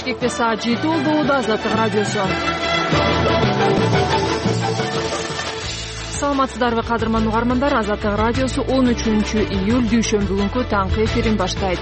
Бишкекте саат 7 болду. Азаттык радиосу. Саламатсыздарбы кадырман угармандар. Азаттык радиосу 13-июль дүйшөмбү күнкү таңкы эфирин баштайт.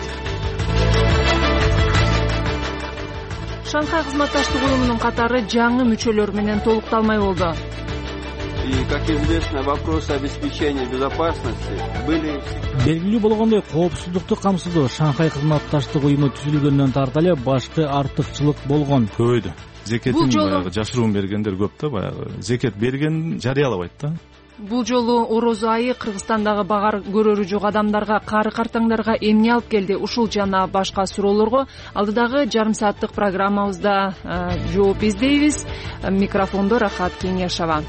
Шанхай кызматташтык уюмунун катары жаңы мүчөлөр менен толукталмай болду. И, как известно, вопросы обеспечения безопасности были... Белгилүү болгондой, коопсуздукту камсыздоо Шанхай кызматташтык уюму түзүлгөндөн тартып башкы артыкчылык болгон. Көбөйдү. Зекетин баягы жашыруун бергендер көп да, баягы зекет берген жарыялабайт да. Бул жолу орозо айы Кыргызстандагы багар көрөрү жок адамдарга, кары картаңдарга эмне алып келди? Ушул жана башка суроолорго алдыдагы жарым сааттык программабызда жооп издейбиз. Микрофондо Рахат Кеңешова.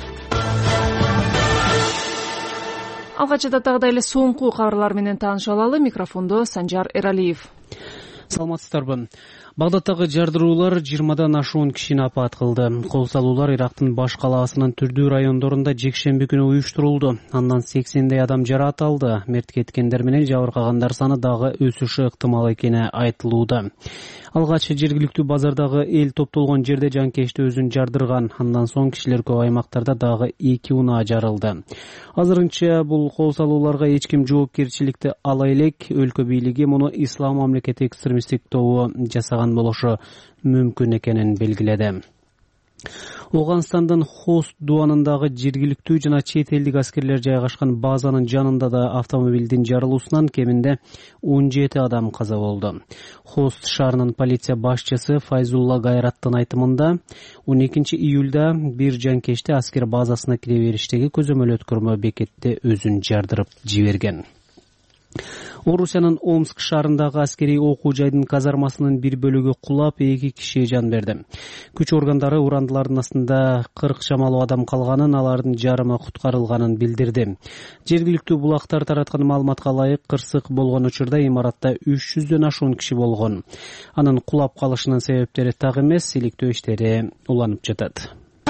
Алгачтагыдай эле соңку кабарлар менен тааныша алалы. Микрофондо Санжар Эралиев. Саламатсыздарбы. Багдадтагы жардыруулар 20дан ашуун кишини апат кылды. Кол салуулар Ирактын баш калаасынын түрдүү райондорунда жекшемби күнү уюштурулду. Андан 80дей адам жараат алды. Мерт кеткендер менен жабыркагандар саны дагы өсүшү ыктымал экени айтылууда. Алгач жергиликтүү базардагы эл топтолгон жерде жанкечти өзүн жардырган. Андан соң кишилер көп аймактарда дагы 2 унаа жарылды. Азырынча бул кол салууларга эч ким жоопкерчиликти ала элек. Өлкө бийлиги муну ислам мамлекети экстремисттик тобу жасаган болушу мүмкүн экенин белгиледи. Оганстандын Хост дуанындагы жергиликтүү жана чет элдик аскерлер жайгашкан базанын жанында да автомобилдин жарылуусунан кеминде 17 адам каза болду. Хост шаарынын полиция башчысы Файзулла Гайраттын айтымында 12-июлда бир жанкечти аскер базасына кире бериштеги көзөмөл өткөрмө бекетте өзүн жардырып жиберген. Орусиянын Омск шаарындагы аскерий окуу жайдын казармасынын бир бөлүгү кулап, 2 киши жан берди. Күч органдары урандылардын астында 40 чамалуу адам калганын, алардын жарымы куткарылганын билдирди. Жергиликтүү булактар тараткан маалыматка ылайык, кырсык болгон учурда имаратта 300дөн ашуун киши болгон. Анын кулап калышынын себептери так эмес, иликтөө иштери уланып жатат.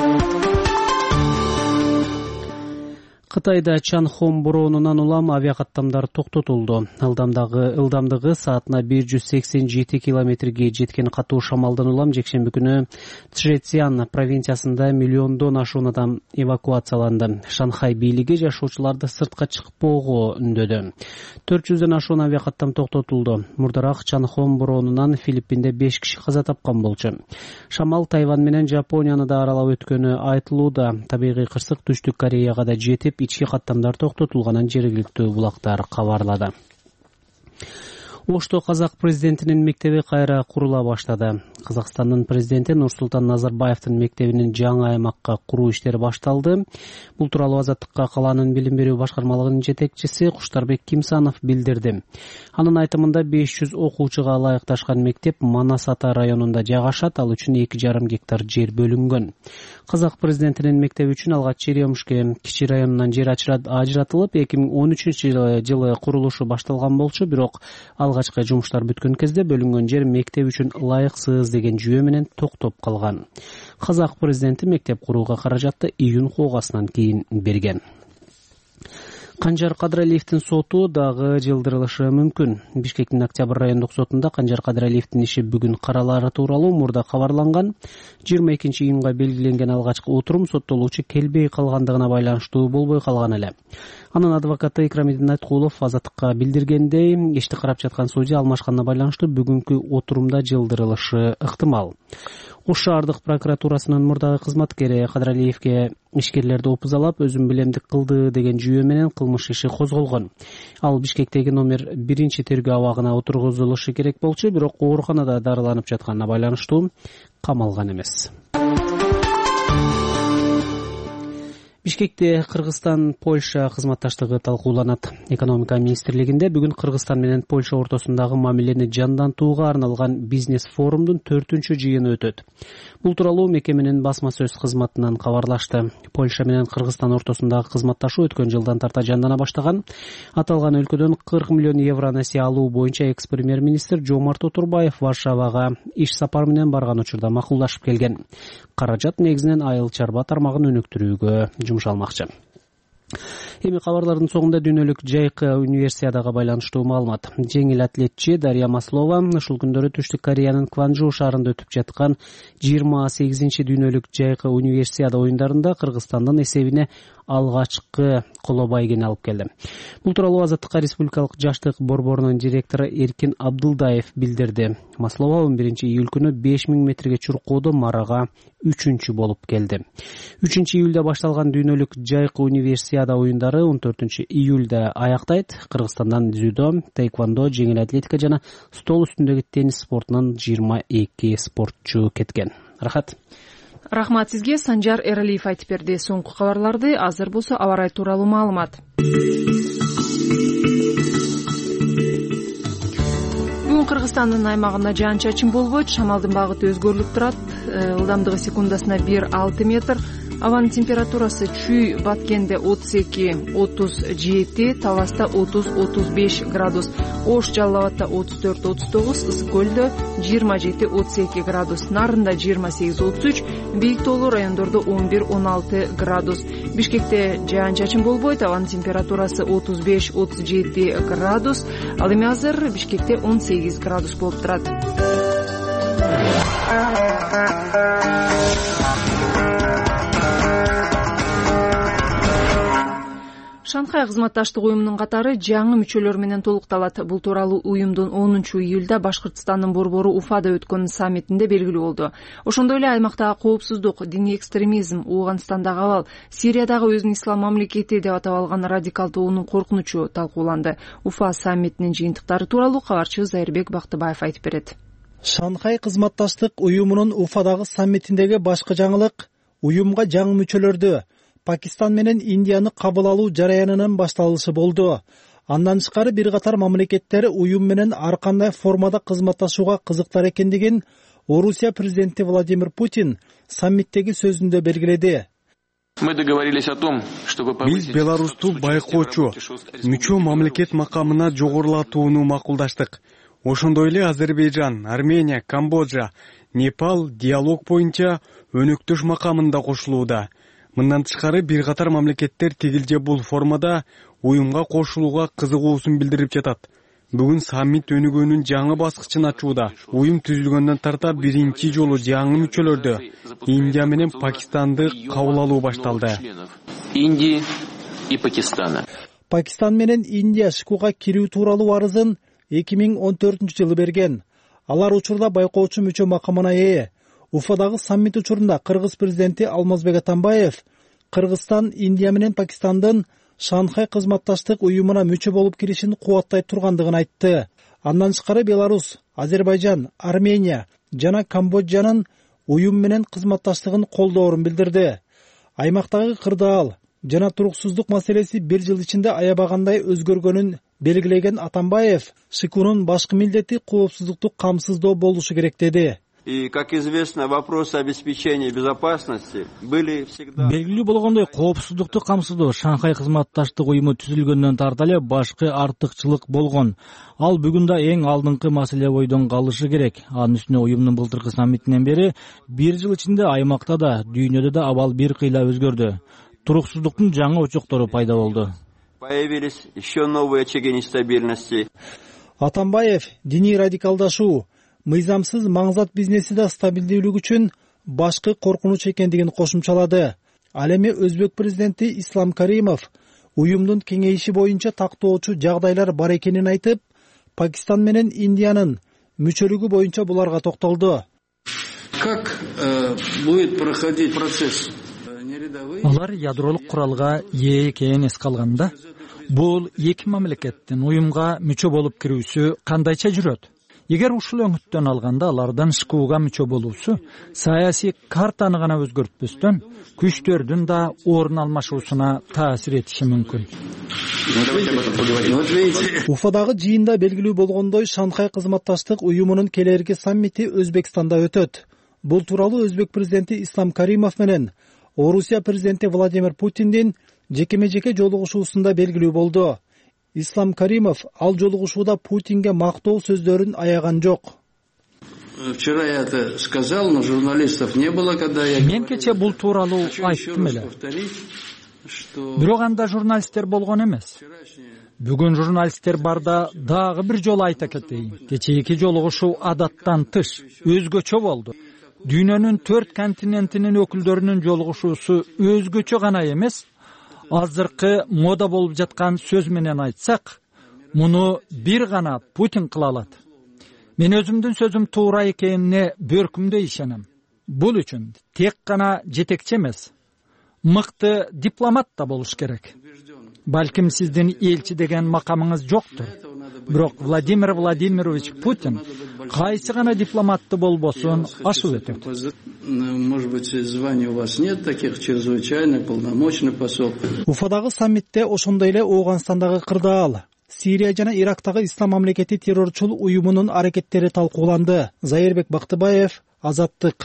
Кытайда Чанхон бороонунан улам авиакаттамдар токтотулду. Ылдамдыгы саатына 187 километрге жеткен катуу шамалдан улам жекшемби күнү Чжэцзян провинциясында миллиондон ашуун адам эвакуацияланды. Шанхай бийлиги жашоочуларды сыртка чыкпоого үндөдү. 400дөн ашуун авиакаттам токтотулду. Мурдараак Чанхон бороонунан Филиппинде 5 киши каза тапкан болчу. Шамал Тайвань менен Жапонияны да аралап өткөнү айтылууда. Табигый кырсык Түштүк Кореяга да жетип, ички каттамдар токтотулганын жергиликтүү булактар кабарлады. Ошто казак президентинин мектеби кайра курула баштады. Казакстандын президенти Нурсултан Назарбаевдин мектебинин жаңы аймакка куруу иштери башталды. Бул тууралуу Азаттыкка калаанын билим берүү башкармалыгынын жетекчиси Куштарбек Кимсанов билдирди. Анын айтымында 500 окуучуга ылайыкташкан мектеп Манас Ата районунда жайгашат, ал үчүн 2,5 гектар жер бөлүнгөн. Казак президентинин мектеби үчүн алгач Черемушке кичи районунан жер ажыратылып, 2013-жылы курулушу башталган болчу, бирок алгачкы жумуштар бүткөн кезде бөлүнгөн жер мектеп үчүн ылайыксыз деген жүйө менен токтоп калган. Казак президенти мектеп курууга каражатты июнь куугасынан кийин берген. Канжар Кадыралиевдин соту дагы жылдырылышы мүмкүн. Бишкектин Октябрь райондук сотунда Канжар Кадыралиевдин иши бүгүн каралаары тууралуу мурда кабарланган. 22-июнга белгиленген алгачкы отурум соттолуучу келбей калгандыгына байланыштуу болбой калган эле. Анын адвокаты Икрамидин Айткулов Азаттыкка билдиргендей, ишти карап жаткан судья алмашканына байланыштуу бүгүнкү отурумда жылдырылышы ыктымал. Ош шаардык прокуратурасынын мурдагы кызматкери Кадыралиевге ишкерлерди опузалап, өзүн билемдик кылды деген жүйө менен кылмыш иши козголгон. Ал Бишкектеги номер 1 тергөө абагына отургузулушу керек болчу, бирок ооруканада дарыланып жатканына байланыштуу камалган эмес. Бишкекте Кыргызстан-Польша кызматташтыгы талкууланат. Экономика министрлигинде бүгүн Кыргызстан менен Польша ортосундагы мамилени жандантууга арналган бизнес форумдун 4-чү жыйыны өтөт. Бул тууралуу мекеменин басма сөз кызматынан кабарлашты. Польша менен Кыргызстан ортосундагы кызматташуу өткөн жылдан тарта жандана баштаган. Аталган өлкөдөн 40 миллион евро несие алуу боюнча экс-премьер-министр Жомарт Отурбаев Варшавага иш сапар менен барган учурда макулдашып келген. Каражат негизинен айыл чарба тармагын өнүктүрүүгө жумшалмакчы. Эми кабарлардын соңунда дүйнөлүк жайкы универсиадага байланыштуу маалымат. Жеңил атлетчи Дарья Маслова ушул күндөрү Түштүк Кореянын Кванжу шаарында өтүп жаткан 28 дүйнөлүк жайкы универсиада оюндарында Кыргызстандын эсебине алгачкы коло байгени алып келди. Бул тууралуу Азаттыкка Республикалык жаштык борборунун директору Эркин Абдулдаев билдирди. Маслова 11 июль күнү 5000 метрге чуркоодо марага 3-чү болуп келди. 3-июлда башталган дүйнөлүк жайкы универсиада оюндары 14 июлда аяктайт. Кыргызстандан дзюдо, таэквондо, жеңил атлетика жана стол үстүндөгү теннис спортунан 22 спортчу кеткен. Рахмат сизге. Санжар Эралиев айтып берди. Соңку кабарларды азыр болсо аба ырайы тууралуу маалымат. Бүгүн Кыргызстандын аймагында жаан-чачын болбойт, шамалдын багыты өзгөрүлүп турат. Ылдамдыгы секундасына 1-6 метр. Абанын температурасы чүй Баткенде 32-37, Таласта 30-35 градус, Ош Жалал Абадта 34-39, Ысык Көлдө 27-32 градус, Нарында 28-33, Бийик тоолуу райондордо 11-16 градус. Бишкекте жаан-чачын болбойт, абанын температурасы 35-37 градус. Ал эми азыр Бишкекте 18 градус болуп турат. Шанхай кызматташтык уюмунун катары жаңы мүчөлөр менен толукталат. Бул тууралуу уюмдун 10 июлда Башкыртстандын борбору Уфада өткөн саммитинде белгилүү болду. Ошондой эле аймактагы коопсуздук, диний экстремизм, Ооганстандагы абал, Сириядагы өзүн ислам мамлекети деп атап алган радикал тобунун коркунучу талкууланды. Уфа саммитинин жыйынтыктары тууралуу кабарчы Зайырбек Бактыбаев айтып берет. Шанхай кызматташтык уюмунун Уфадагы саммитиндеги башкы жаңылык уюмга жаңы мүчөлөрдү Пакистан менен Индияны кабыл алуу жараянынын башталышы болду. Андан тышкары бир катар мамлекеттер уюм менен ар кандай формада кызматташууга кызыктар экендигин Орусия президенти Владимир Путин саммиттеги сөзүндө белгиледи. Биз Беларусту байкоочу, мүчө мамлекет макамына жогорулатууну макулдаштык. Ошондой эле Азербайжан, Армения, Камбоджа, Непал диалог боюнча өнөктөш макамында кошулууда. Мындан тышкары бир катар мамлекеттер тигил же бул формада уюмга кошулууга кызыгуусун билдирип жатат. Бүгүн саммит өнүгүүнүн жаңы баскычын ачууда. Уюм түзүлгөндөн тарта биринчи жолу жаңы мүчөлөрдү Индия менен Пакистанды кабыл алуу башталды. Индии и Пакистана. Пакистан менен Индия ШКУга кирүү тууралуу арызын 2014-жылы берген. Алар учурда байкоочу мүчө макамына ээ. Уфадагы саммит учурунда Кыргыз президенти Алмазбек Атамбаев Кыргызстан, Индия менен Пакистандын Шанхай кызматташтык уюмуна мүчө болуп киришин кубаттай тургандыгын айтты. Андан тышкары Беларусь, Азербайжан, Армения жана Камбоджанын уюм менен кызматташтыгын колдоорун билдирди. Аймактагы кырдаал жана туруксуздук маселеси бир жыл ичинде аябагандай өзгөргөнүн белгилеген Атамбаев, ШКУнун башкы милдети коопсуздукту камсыздоо болушу керек деди. И, как известно, вопросы обеспечения безопасности были всегда... Белгилүү болгондой, коопсуздукту камсыздоо Шанхай кызматташтык уюму түзүлгөндөн тарта эле башкы артыкчылык болгон. Ал бүгүн да эң алдыңкы маселе бойдон калышы керек. Анын үстүнө уюмдун былтыркы саммитинен бери бир жыл ичинде аймакта да, дүйнөдө да абал бир кыйла өзгөрдү. Туруксуздуктун жаңы очоктору пайда болду. Появились еще новые очаги нестабильности. Атамбаев диний радикалдашуу, мыйзамсыз маңзат бизнеси да стабилдүүлүк үчүн башкы коркунуч экендигин кошумчалады. Ал эми Өзбек президенти Ислам Каримов уюмдун кеңейиши боюнча тактоочу жагдайлар бар экенин айтып, Пакистан менен Индиянын мүчөлүгү боюнча буларга токтолду. Как будет проходить процесс? Алар ядролук куралга ээ экенин эске алганда, бул эки мамлекеттин уюмга мүчө болуп кирүүсү кандайча жүрөт? Эгер ушул өңүттөн алганда алардан ШКУга мүчө болуусу саясий картаны гана өзгөртпөстөн күчтөрдүн да орун алмашуусуна таасир этиши мүмкүн. Уфадагы жыйында белгилүү болгондой, Шанхай кызматташтык уюмунун келерки саммити Өзбекстанда өтөт. Бул тууралуу Өзбек президенти Ислам Каримов менен Орусия президенти Владимир Путиндин жекеме-жеке жолугушуусунда белгилүү болду. Ислам Каримов ал жолугушууда Путинге мактоо сөздөрүн аяган жок. Вчера я это сказал, но журналистов не было, когда я... Мен кече бул тууралуу айттым эле. бирок анда журналисттер болгон эмес. Бүгүн журналисттер барда дагы бир жолу айта кетейин. Кечээки жолугушуу адаттан тыш, өзгөчө болду. Дүйнөнүн 4 континентинин өкүлдөрүнүн жолугушуусу өзгөчө гана эмес, азыркы мода болуп жаткан сөз менен айтсак, муну бир гана Путин кыла алат. Мен өзүмдүн сөзүм туура экенине бөркүмдөй ишенем. Бул үчүн тек гана жетекчи эмес, мыкты дипломат да болуш керек. Балким сиздин элчи деген макамыңыз жоктур. Бирок Владимир Владимирович Путин кайсы гана дипломатты болбосун ашып өтөт. Может быть, звания у вас нет таких, чрезвычайный, полномочный посол. Уфадагы саммитте ошондой эле Ооганстандагы кырдаал, Сирия жана Ирактагы ислам мамлекети террорчул уюмунун аракеттери талкууланды. Зайырбек Бактыбаев, Азаттык.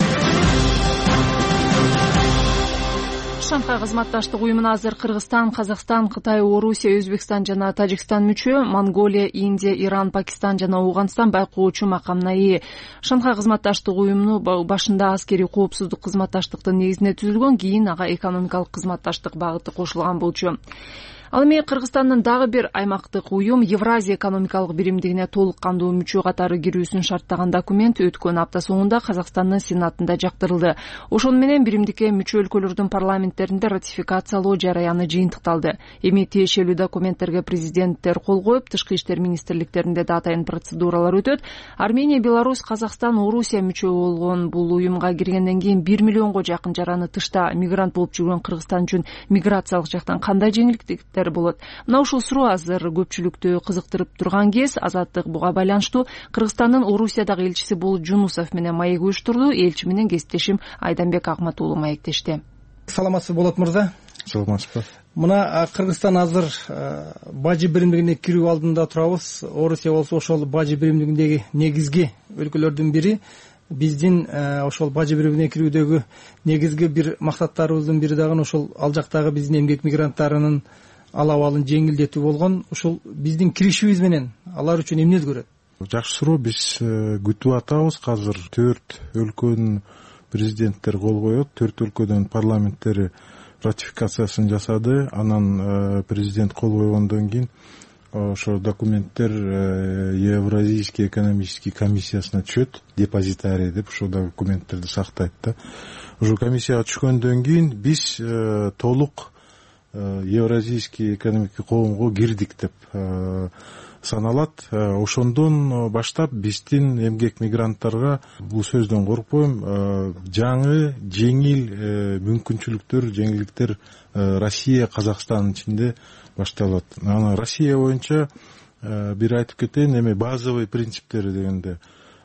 Шанхай кызматташтык уюмуна азыр Кыргызстан, Казакстан, Кытай, Орусия, Өзбекстан жана Тажикстан мүчө, Монголия, Индия, Иран, Пакистан жана Ооганстан байкоочу макамына ээ. Шанхай кызматташтык уюму башында аскерий коопсуздук кызматташтыктын негизинде түзүлгөн, кийин ага экономикалык кызматташтык багыты кошулган болчу. Ал эми Кыргызстандын дагы бир аймактык уюм Евразия экономикалык биримдигине толук кандуу мүчө катары кирүүсүн шарттаган документ өткөн апта соңунда Казакстандын Сенатында жактырылды. Ошону менен биримдикке мүчө өлкөлөрдүн парламенттеринде ратификациялоо жараяны жыйынтыкталды. Эми тиешелүү документтерге президенттер кол коюп, тышкы иштер министрликтеринде да атайын процедуралар өтөт. Армения, Беларусь, Казакстан, Орусия мүчө болгон бул уюмга киргенден кийин 1 миллионго жакын жараны тышта мигрант болуп жүргөн Кыргызстан үчүн миграциялык жактан кандай жеңилдиктер болот? Мына ушул суроо азыр көпчүлүктү кызыктырып турган кез. Азаттык буга байланыштуу Кыргызстандын Орусиядагы элчиси Болот Жунусов менен маек уюштурду. Элчи менен кесиптешим Айданбек Акмат уулу маектешти. Саламатсызбы, Болот мырза? Саламатсызбы. Мына Кыргызстан азыр бажы биримдигине кирүү алдында турабыз. Орусия болсо ошол бажы биримдигиндеги негизги өлкөлөрдүн бири. Биздин ошол бажы биримине кирүүдөгү негизги бир максаттарыбыздын бири дагы ошол ал жактагы биздин эмгек мигранттарынын ал абалын жеңилдетүү болгон. Ушул биздин киришибиз менен алар үчүн эмне өзгөрөт? Жакшы суроо. Биз күтүп атабыз. Азыр 4 өлкөнүн президенттери кол коет. 4 өлкөнүн парламенттери ратификациясын жасады. Анан президент кол койгондон кийин ошо документтер Евразийский экономический комиссиясына түшөт. Депозитарий деп ошол документтерди сактайт да. Ошо комиссияга түшкөндөн кийин биз толук Евразийский экономикий коомго кирдик деп саналат. Ошондон баштап биздин эмгек мигранттарга, бул сөздөн коркпойм, жаңы жеңил мүмкүнчүлүктөр, жеңилдиктер Россия, Казакстандын ичинде башталат. Анан Россия боюнча бир айтып кетейин, эми базовый принциптери дегенде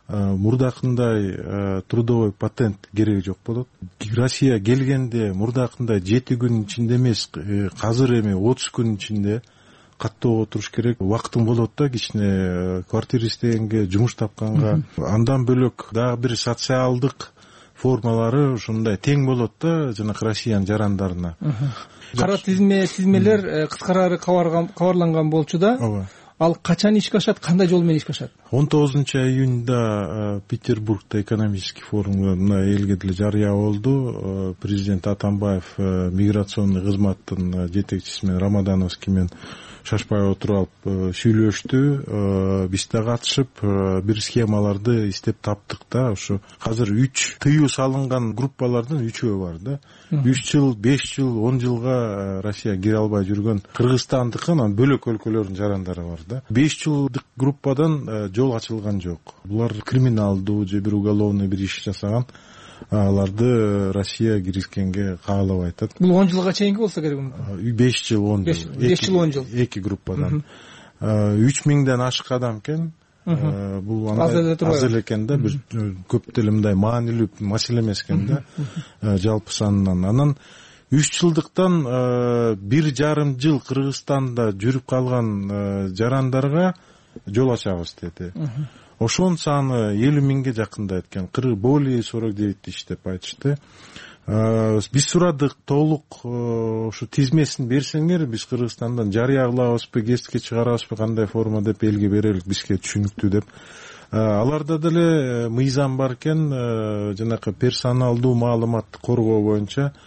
мурдакындай трудовой патент кереги жок болот. Россия келгенде мурдакындай 7 күн ичинде эмес, азыр эми 30 күн ичинде каттоого туруш керек. Убактың болот да, кичине квартира издегенге, жумуш тапканга. Андан бөлөк дагы бир социалдык формалары ушундай тең болот да, жанакы Россиянын жарандарына. Кара тизмелер кыскарары кабарланган болчу да. Ооба. Ал качан ишке ашат, кандай жол менен ишке ашат? 19 июнда Петербургда экономический форумда элге деле жарыя болду. Президент Атамбаев миграционный кызматтын жетекчиси менен Рамадановский менен шашпай отуруп алып сүйлөштү. Биз да катышып бир схемаларды издеп таптык да. Ошо азыр 3 тыюу салынган группалардын 3-өө бар да. 3 жыл, 5 жыл, 10 жылга Россия кире албай жүргөн Кыргызстандыкы, анан бөлөк өлкөлөрдүн жарандары бар да. 5 жылдык группадан жол ачылган жок. Булар криминалдуу же бир уголовный бир иш жасаган. Аларды Россия киргизгенге каалабай атат. Бул 10 жылга чейинки болсо керек. 5 жыл, 10 жыл. 5 жыл, 10 жыл. Эки группадан. 3000ден ашык адам экен. Бул аз эле экен да, бир көп деле мындай маанилүү маселе эмес экен да. Жалпы санынан. Анан 3 жылдыктан 1,5 жыл Кыргызстанда жүрүп калган жарандарга жол ачабыз деди. Ошонун саны 50 миңге жакындайт экен. Более 49 иш деп айтышты. Биз сурадык, толук ушу тизмесин берсеңер, биз Кыргызстандан жарыя кылабызбы, гезитке чыгарабызбы, кандай форма деп элге берелик, бизге түшүнүктүү деп. Аларда деле мыйзам бар экен, жанакы персоналдуу маалыматты коргоо боюнча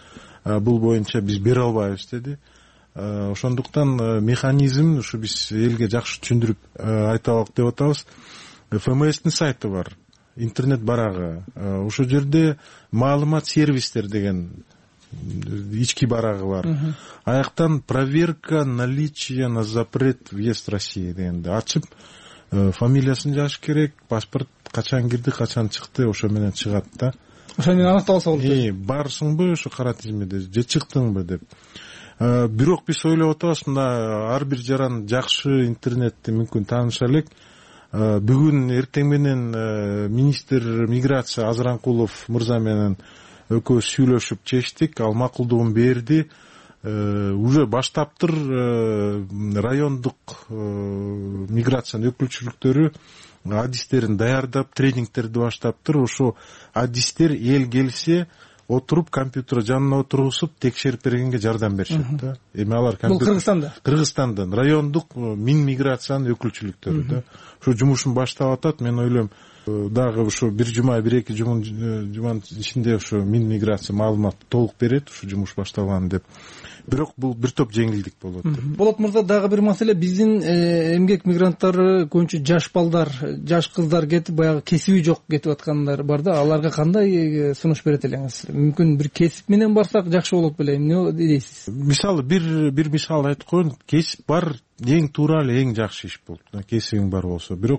бул боюнча биз бере албайбыз деди. Ошондуктан механизм ушу биз элге жакшы түшүндүрүп айталык деп атабыз. ФМСтин сайты бар, интернет барагы. Ошол жерде маалымат сервистер деген ички барагы бар. Аяктан проверка наличия на запрет въезд в Россию дегенди ачып, фамилиясын жазыш керек, паспорт качан кирди, качан чыкты, ошо менен чыгат да. Ошо менен аныкталса болот. Барсыңбы ошо кара тизмеде же чыктыңбы деп. Бирок биз ойлоп атабыз, мына ар бир жаран жакшы интернетти мүмкүн тааныша элек. Бүгүн эртең менен министр миграция Азыранкулов мырза менен экөөбүз сүйлөшүп чечтик, ал макулдугун берди. Уже баштаптыр райондук миграциянын өкүлчүлүктөрү адистерин даярдап, тренингтерди баштаптыр. Ошо адистер эл келсе отуруп компьютер жанына отургузуп текшерип бергенге жардам беришет да. Эми алар бул Кыргызстандан райондук миграциянын өкүлчүлүктөрү да. Ошо жумушун баштап атат. Мен ойлойм, дагы ошо бир жума, бир-эки жуманын ичинде ошо миграция маалымат толук берет, ошо жумуш башталган деп. Бирок бул бир топ жеңилдик болот. Болот мырза, дагы бир маселе, биздин эмгек мигранттары көбүнчө жаш балдар, жаш кыздар кетип, баягы кесиби жок кетип аткандар бар да. Аларга кандай сунуш берет элеңиз? Мүмкүн бир кесип менен барсак жакшы болот беле, эмне дейсиз? Мисалы бир мисал айтып коеюн. Кесип бар, эң туура эле, эң жакшы иш болот. Кесибиң бар болсо. Бирок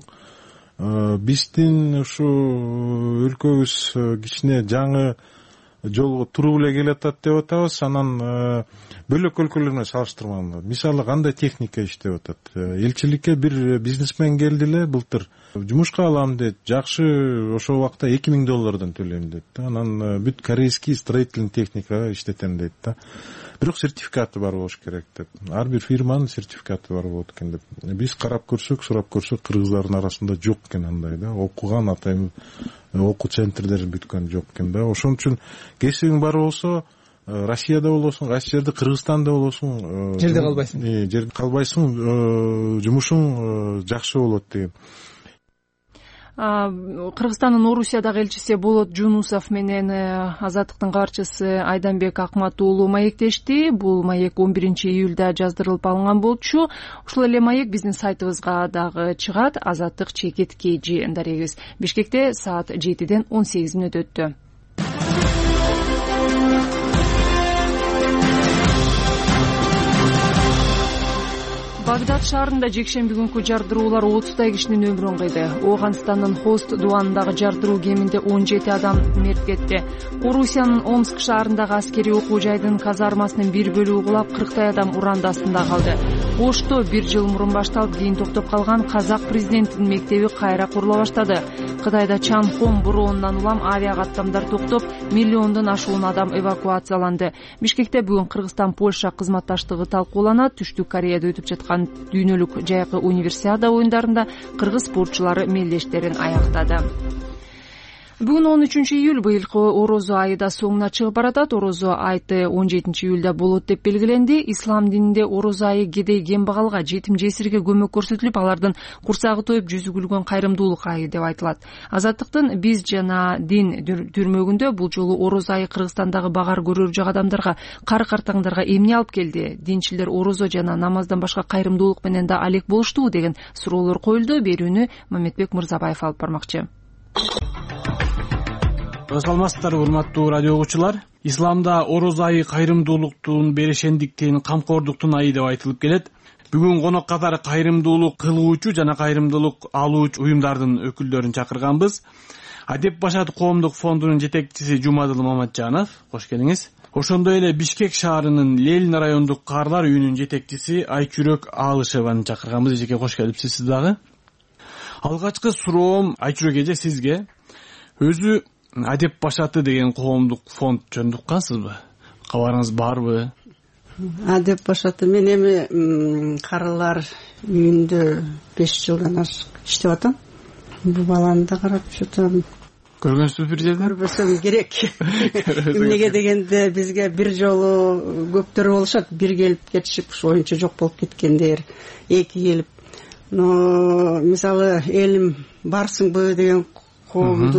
биздин ушу өлкөбүз кичине жаңы жолго туруп эле келатат деп атабыз. Анан бөлөк өлкөлөр менен салыштырмаганда, мисалы кандай техника иштеп атат. Элчиликке бир бизнесмен келди эле былтыр. Жумушка алам дейт. Жакшы, ошол убакта $2000 төлөйм дейт да. Анан бүт корейский строительный техника иштетем дейт да. Бирок сертификаты бар болуш керек деп. Ар бир фирманын сертификаты бар болот экен деп. Биз карап көрсөк, сурап көрсөк, кыргыздардын арасында жок экен андай да. Окуган атайын окуу центрлери бүткөн жок экен да. Ошон үчүн кесибиң бар болсо, Россияда болосуң, кайсы жерде, Кыргызстанда болосуң, жерде калбайсың. Жерде калбайсың, жумушуң жакшы болот деген. Кыргызстандын Орусиядагы элчиси Болот Жунусов менен Азаттыктын кабарчысы Айданбек Акмат уулу маектешти. Бул маек 11-июлда жаздырылып алынган болчу. Ушул эле маек биздин сайтыбызга дагы чыгат. Азаттык чекит KG дарегиз. Бишкекте саат 7-ден 18 мүнөт өттү. Багдад шаарында жекшемби күнкү жардыруулар 30 кишинин өмүрүн кыйды. Ооганстандын Хост дубанындагы жардыруу кеминде 17 адам мерт кетти. Орусиянын Омск шаарындагы аскерий окуу жайдын казармасынын бир бөлүгү кулап, 40 адам уранда астында калды. Ошто 1 жыл мурун башталып, кийин токтоп калган казак президентинин мектеби кайра курула баштады. Кытайда Чанхон бороонунан улам авиа каттамдар токтоп, миллиондон ашуун адам эвакуацияланды. Бишкекте бүгүн Кыргызстан-Польша кызматташтыгы талкууланат. Түштүк Кореяда өтүп жаткан дүйнөлүк жайкы универсиада оюндарында кыргыз спортчулары мелдештерин аяктады. Бүгүн 13-июль быйылкы орозо айы да соңуна чыгып баратат. Орозо айты 17-июлда болот деп белгиленди. Ислам дининде орозо айы кедей кембагалга, жетим жесирге көмөк көрсөтүлүп, алардын курсагы тоюп жүзү күлгөн кайрымдуулук айы деп айтылат. Азаттыктын биз жана дин дүрмөгүндө бул жолу орозо айы Кыргызстандагы багар көрөр жок адамдарга, кары-картаңдарга эмне алып келди? Динчилер орозо жана намаздан башка кайрымдуулук менен да алек болуштубу деген суроолор коюлду. Берүүнү Мамедбек Мырзабаев алып бармакчы. Саламатсыздарбы, урматтуу радио угуучулар. Исламда орозо айы кайрымдуулуктун, берешендиктин, камкордуктун айы деп айтылып келет. Бүгүн конок катары кайрымдуулук кылуучу жана кайрымдуулук алуучу уюмдардын өкүлдөрүн чакырганбыз. Адеп Башат коомдук фондунун жетекчиси Жумадыл Маматжанов, кош келиңиз. Ошондой эле Бишкек шаарынын Ленин райондук каарлар үйүнүн жетекчиси Айчүрөк Алышеваны чакырганбыз. Эжеке кош келипсиз сиз дагы. Алгачкы суроом Айчүрөк эже сизге. Өзү Адеп Башаты деген коомдук фонд жөнүндө уккансызбы? Кабарыңыз барбы? Адеп Башаты мен эми карылар үйүндө 5 жылдан ашык иштеп атам. Бул баланы да карап жатам. Көргөнсүзбү бир жерде? Көрбөсөм керек. Эмнеге дегенде бизге бир жолу көптөр болушат, бир келип кетишип, оюнчу жок болуп кеткендер, эки келип. Но мисалы элим барсыңбы деген коомдун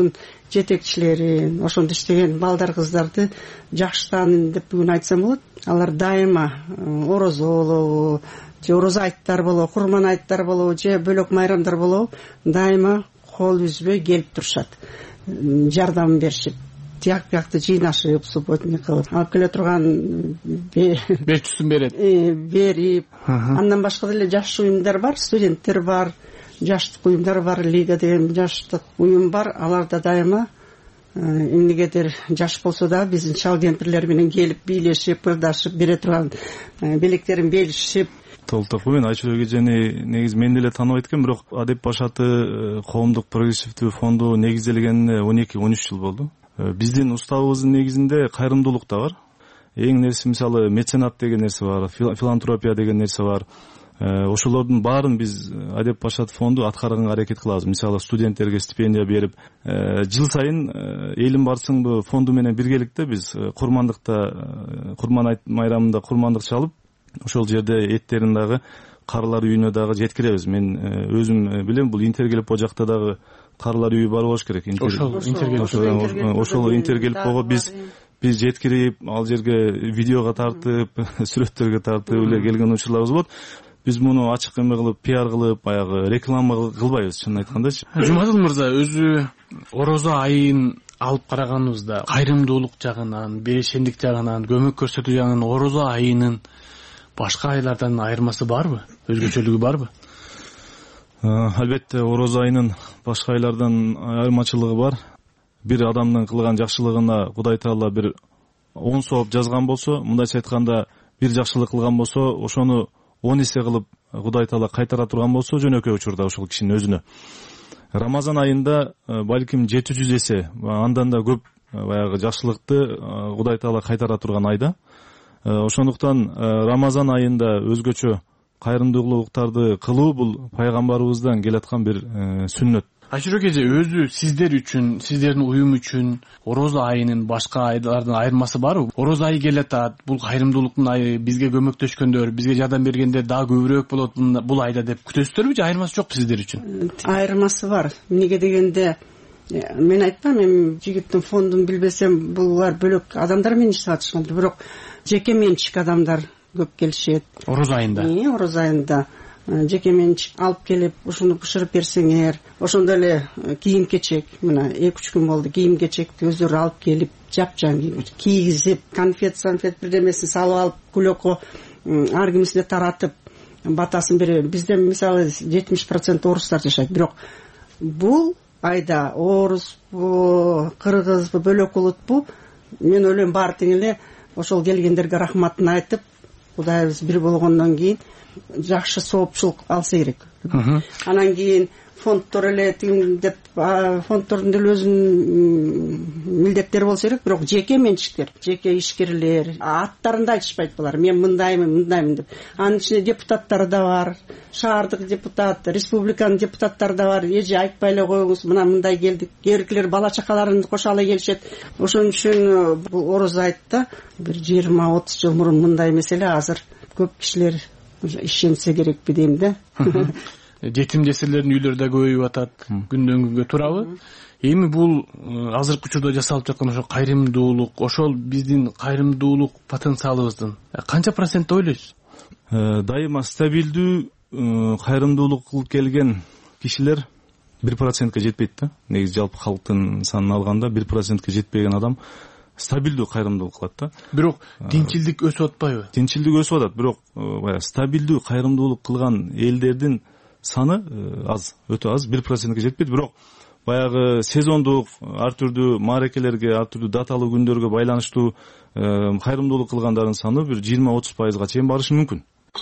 жетекчилерин, ошондо иштеген балдар кыздарды жакшы таанын деп бүгүн айтсам болот. Алар дайыма орозо болобу, же орозо айттар болобу, курман айттар болобу, же бөлөк майрамдар болобу, дайыма кол үзбөй келип турушат, жардам беришип, тияк биякты жыйнашып, субботник кылып, алып келе турган бечүсүн берип, андан башка деле жаш уюмдар бар, студенттер бар, жаштык уюмдар бар, лига деген жаштык уюм бар. Алар да дайыма эмнегедир жаш болсо да биздин чал кемпирлер менен келип бийлешип, ырдашып, бере турган белектерин белишип. Толтокубен Айчүрөк эжени негизи мен деле тааныбайт экенмин, бирок Адеп Башаты коомдук прогрессивдүү фонду негизделгенине 12-13 жыл болду. Биздин уставыбыздын негизинде кайрымдуулук да бар. Эң нерсе мисалы меценат деген нерсе бар, филантропия деген нерсе бар. Ошолордун баарын биз Адеп Башат фонду аткарганга аракет кылабыз. Мисалы студенттерге стипендия берип, жыл сайын элим барсыңбы фонду менен биргеликте биз курман майрамында курмандык чалып, ошол жерде эттерин дагы карылар үйүнө дагы жеткиребиз. Мен өзүм билем, бул Интергелип жакта дагы карылар үйү бар болуш керек. Ошол Интергелип биз жеткирип, ал жерге видеого тартып, сүрөттөргө тартып эле келген учурларыбыз болот. Биз муну ачык эме кылып, пиар кылып, баягы реклама кылбайбыз, чынын айткандачы. Жумадыл мырза, өзү орозо айын алып караганыбызда кайрымдуулук жагынан, берешендик жагынан, көмөк көрсөтүү жагынан орозо айынын башка айлардан айырмасы барбы? Өзгөчөлүгү барбы? Албетте, орозо айынын башка айлардан айырмачылыгы бар. Бир адамдын кылган жакшылыгына Кудай Таала бир 10 сооп жазган болсо, мындайча айтканда, бир жакшылык кылган болсо, ошону 10 эсе кылып Кудай Таала кайтара турган болсо, жөнөкөй учурда ошол кишинин өзүнө. Рамазан айында балким 700 эсе, андан да көп баягы жакшылыкты Кудай Таала кайтара турган айда. Ошондуктан Рамазан айында өзгөчө кайрымдуулуктарды кылуу бул пайгамбарыбыздан келаткан бир сүннөт. Айчүрөк эже, өзү сиздер үчүн, сиздердин уюм үчүн орозо айынын башка айлардан айырмасы барбы? Орозо айы келатат, бул кайрымдуулуктун айы, бизге көмөктөшкөндөр, бизге жардам бергендер дагы көбүрөөк болот бул айда деп күтөсүздөрбү же айырмасы жокпу сиздер үчүн? Айырмасы бар. Эмнеге дегенде, мен айтпам, эми жигиттин фондун билбесем, булар бөлөк адамдар менен иштеп атышкандыр, бирок жеке менчик адамдар көп келишет. Орозо айында? Орозо айында жеке менчик алып келип, ушуну бышырып берсеңер, ошондо эле кийим-кечек, мына 2-3 күн болду, кийим-кечекти өздөрү алып келип, жапжан кийгизип, конфет бирдемесин салып алып, кулөккө ар кимисине таратып, батасын берип. Бизде мисалы 70% орустар жашайт, бирок бул айда орусбу, кыргызбы, бөлөк улутпу, мен ойлойм баары тең эле ошол келгендерге рахматын айтып, Кудайыбыз бир болгондон кийин жакшы соопчулук алса керек. Анан кийин фонддор эле тигин деп, фонддордун деле өзүнүн милдеттери болсо керек, бирок жеке менчиктер, жеке ишкерлер аттарында айтышпайт булар. Мен мындаймын деп. Анын ичинде депутаттар да бар, шаардык депутат, республиканын депутаттары да бар. Эже айтпай эле коюңуз, мына мындай келдик. Кээбиркилер бала чакаларын кошо ала келишет. Ошон үчүн бул орозо айтта бир 20-30 жыл мурун мындай эмес эле, азыр көп кишилер ишенсе керекпи дейм да. Жетим жесирлердин үйлөрү да көбөйүп атат, күндөн күнгө туурабы? Эми бул азыркы учурда жасалып жаткан ошо кайрымдуулук, ошол биздин кайрымдуулук потенциалыбыздын канча процент ойлойсуз? Дайыма стабилдүү кайрымдуулук кылып келген кишилер 1%ке жетпейт да. Негизи жалпы калктын санын алганда 1%ке жетпеген адам стабилдүү кайрымдуулук кылат да. Бирок тинчилдик өсүп атпайбы? Тинчилдик өсүп атат, бирок стабилдүү кайрымдуулук кылган элдердин саны аз, өтө аз, 1%ке жетпейт. Бирок баягы сезондук, ар түрдүү маарекелерге, ар түрдүү даталуу күндөргө байланыштуу кайрымдуулук кылгандардын саны бир 20-30%га чейин барышы мүмкүн.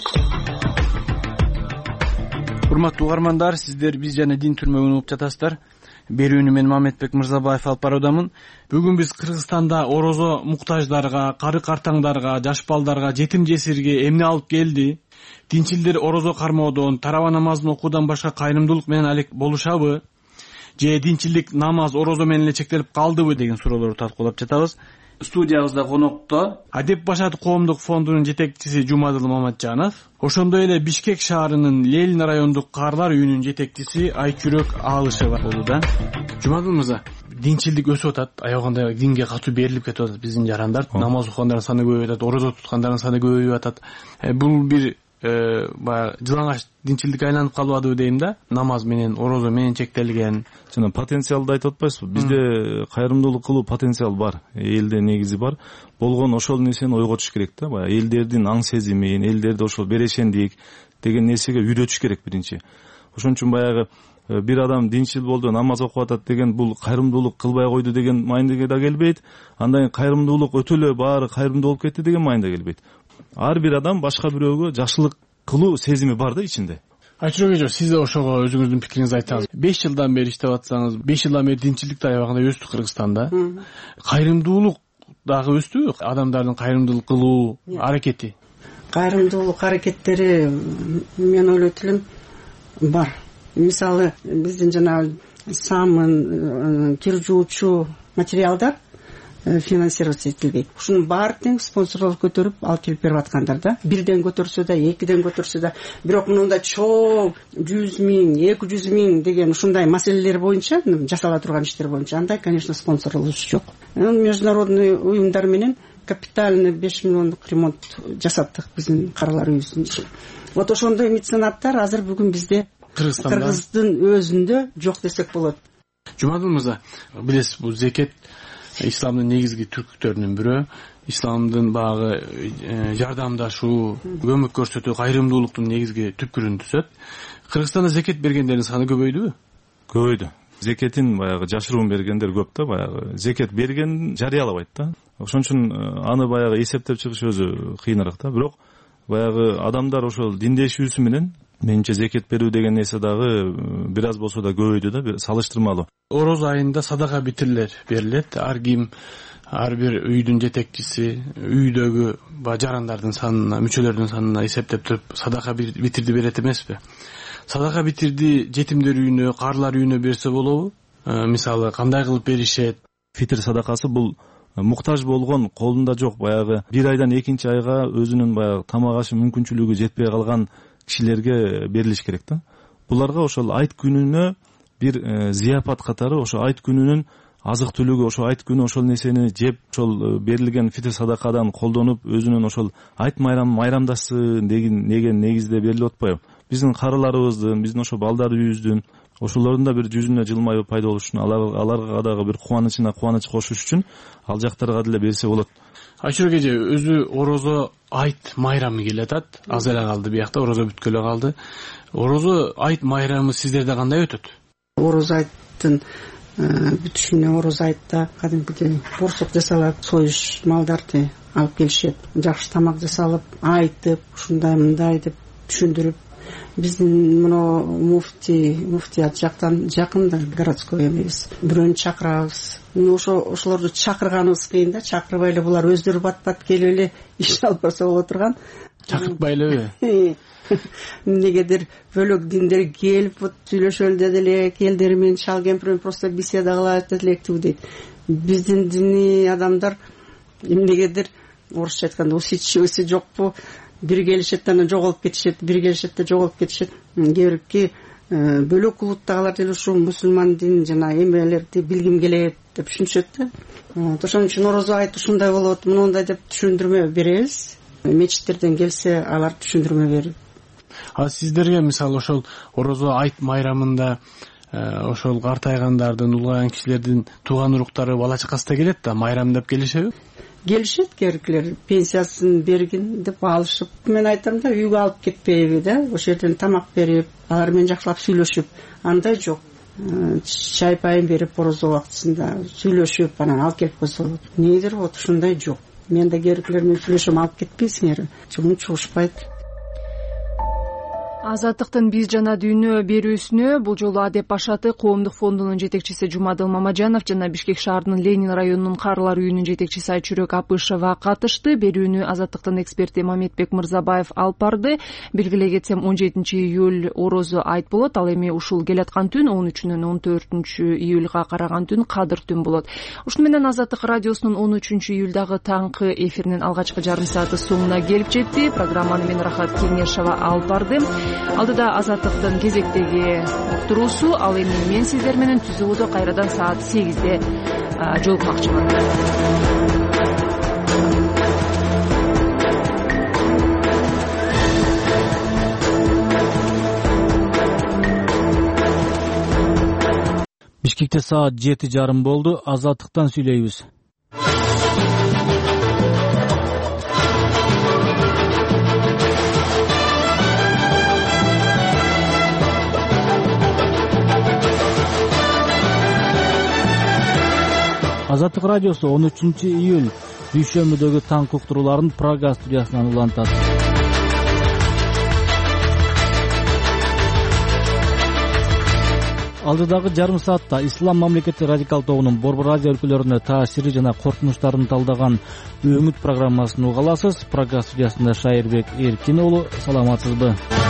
Урматтуу угармандар, сиздер биз жана Дин түрмөгүн угуп жатасыздар. Берүүнү мен Мамедбек Мырзабаев алып баруудамын. Бүгүн биз Кыргызстанда орозо муктаждарга, кары картаңдарга, жаш балдарга, жетим жесирге эмне алып келди? Динчилдер орозо кармоодон, тарава намазын окуудан башка кайрымдуулук менен алек болушабы? Же динчилдик намаз орозо менен эле чектелип калдыбы деген суроолорду талкуулап жатабыз. Студиябызда конокто Адеп Башат коомдук фондунун жетекчиси Жумадыл Маматжанов, ошондой эле Бишкек шаарынын Ленин райондук карлар үйүнүн жетекчиси Айчүрөк Алышева болууда. Жумадыл мырза, динчилдик өсүп атат, аягында динге катуу берилип кетип атат биздин жарандар. Намаз окугандардын саны көбөйүп атат, орозо туткандардын саны көбөйүп атат. Бул бир баягы жылаңач динчилдикке айланып калбадыбы дейм да, намаз менен орозо менен чектелген. Жана потенциалды айтып атпайсызбы? Бизде кайрымдуулук кылуу потенциал бар, элде негизи бар. Болгон ошол нерсени ойготуш керек да, баягы элдердин аң сезимин, элдерди ошол берешендик деген нерсеге үйрөтүш керек биринчи. Ошон үчүн баягы бир адам динчил болду, намаз окуп атат деген бул кайрымдуулук кылбай койду деген майындыга да келбейт. Андан кийин кайрымдуулук өтө эле баары кайрымдуу болуп кетти деген майында келбейт. Ар бир адам башка бирөөгө жакшылык кылуу сезими бар да ичинде. Айчурак эже, сиз да ошого өзүңүздүн пикириңизди айтсаңыз. 5 жылдан бери иштеп атсаңыз, 5 жылдан бери динчилдик да аябагында өстү Кыргызстанда. Кайрымдуулук дагы өстүбү? Адамдардын кайрымдуулук кылуу аракети. Кайрымдуулук аракеттери мен ойлойт элем бар. Мисалы, биздин жанагы самын, кир жуучу материалдар финансироваться этилбейт. Ушунун баардыгын спонсорлор көтөрүп алып келип берип аткандар да. Бирден көтөрсө да, экиден көтөрсө да, бирок мындай чоң 100 миң, 200 миң деген ушундай маселелер боюнча, жасала турган иштер боюнча андай, конечно, спонсорлорубуз жок. Международный уюмдар менен капитальный 5 миллиондук ремонт жасаттык биздин каралар үйүбүздүн ичинде. Вот ошондой меценаттар азыр бүгүн бизде Кыргыздын өзүндө жок десек болот. Жумадыл мырза, билесиз, бул зекет исламдын негизги түркүктөрүнүн бирөө. Исламдын багы жардамдашуу, көмөк көрсөтүү, кайрымдуулуктун негизги түпкүрүн түзөт. Кыргызстанда зекет бергендердин саны көбөйдүбү? Көбөйдү. Зекетин баягы жашыруун бергендер көп да, баягы зекет берген жарыялабайт да. Ошон үчүн аны баягы эсептеп чыгыш өзү кыйыныраак да. Бирок баягы адамдар ошол диндешүүсү менен менимче зекет берүү деген нерсе дагы бир аз болсо да көбөйдү да, салыштырмалуу. Орозо айында садака битирлер берилет. Ар ким, ар бир үйдүн жетекчиси үйдөгү жарандардын санына, мүчөлөрдүн санына эсептеп туруп садака битирди берет эмеспи? Садака битирди жетимдер үйүнө, карлар үйүнө берсе болобу? Мисалы, кандай кылып беришет? Фитир садакасы бул муктаж болгон, колунда жок, баягы бир айдан экинчи айга өзүнүн баягы тамак ашы мүмкүнчүлүгү жетпей калган кишилерге берилиш керек да. Буларга ошол айт күнүнө бир зияпат катары, ошо айт күнүнүн азык түлүгү, ошо айт күнү ошол нерсени жеп, ошол берилген фитир садакадан колдонуп, өзүнүн ошол айт майрамдашсын деген негизде берилип атпайбы? Биздин карыларыбыздын, биздин ошо балдар үйүбүздүн, ошолордун да бир жүзүнө жылмайуу пайда болуш үчүн, аларга дагы бир кубанычына кубаныч кошуш үчүн ал жактарга деле берсе болот. Айчурак эже, өзү орозо айт майрамы келатат. Аз эле калды биякта, орозо бүткөлө калды. Орозо айт майрамы сиздерде кандай өтөт? Орозо айттын бүтүшүнө, орозо айтта кадимкидей борсок жасалат, союш малдарды алып келишет. Жакшы тамак жасалып, айтып, ушундай мындай деп түшүндүрүп, биздин мына муфтият жактан жакында городской эмебиз. Бирөөнү чакырабыз. Ошолорду чакырганыбыз кыйын да, чакырбай эле булар өздөрү бат келип эле иш алып барса боло турган. Чакыртпай элеби? Эмнегедир бөлөк диндер келип сүйлөшөлү деди эле, келдери менен шал кемпир менен просто беседа кылат электүү дейт. Биздин диний адамдар эмнегедир орусча айтканда усидчивости жокпу? Бир келишет анан жоголуп кетишет, бир келишет да жоголуп кетишет. Кээ бөлөк улуттагылар деле ушу мусулман дин жана эмелерди билгим келет деп түшүнүшөт да. Ошон үчүн орозо айт ушундай болот, мындай деп түшүндүрмө беребиз. Мечиттерден келсе алар түшүндүрмө берип. Сиздерге мисалы ошол орозо айт майрамында ошол картайгандардын, улгайган кишилердин тууган уруктары бала чакасы да келет да, майрамдап келишеби? Келишет, керкилер пенсиясын бергин деп алышып. Мен айтам да, үйгө алып кетпейби да, ошол жерден тамак берип, алар менен жакшылап сүйлөшүп, андай жок. Чай пайын берип, орозо убактысында сүйлөшүп, анан алып келип койсо болот. Недир вот ушундай жок. Мен да керкилер менен сүйлөшөм, алып кетпейсиңер, чоң чугушпайт. Азаттыктын биз жана дүйнө берүүсүнө бул жолу Адеп Ашаты коомдук фондунун жетекчиси Жумадыл Мамажанов жана Бишкек шаарынын Ленин районунун Карлар үйүнүн жетекчиси Айчурек Апышева катышты. Берүүнү Азаттыктын эксперти Мамедбек Мырзабаев алып барды. Белгилей кетсем, 17-июль орозо айт болот. Ал эми ушул келаткан түн 13-нөн 14-июлга караган түн Кадыр түн болот. Ушуну менен Азаттык радиосунун 13-июлдагы таңкы эфиринин алгачкы жарым сааты соңуна келип жетти. Программаны мен Рахат Кеңешова алып бардым. алдыда Азаттыктын кезектеги уктуруусу. Ал эми мен сиздер менен түз убодо кайрадан саат 8-де жолукмакчымын. Бишкекте саат 7:30 болду. Азаттыктан сүйлөйбүз. Азаттык радиосу 13-июль дүйшөмбүдөгү таң уктурууларын Прага студиясынан улантат. Алдыдагы жарым саатта Ислам мамлекети радикал тобунун Борбор Азия өлкөлөрүнө таасири жана коркунучтарын талдаган өңүт программасын уга аласыз. Прага студиясында Шайырбек Эркин уулу, саламатсызбы?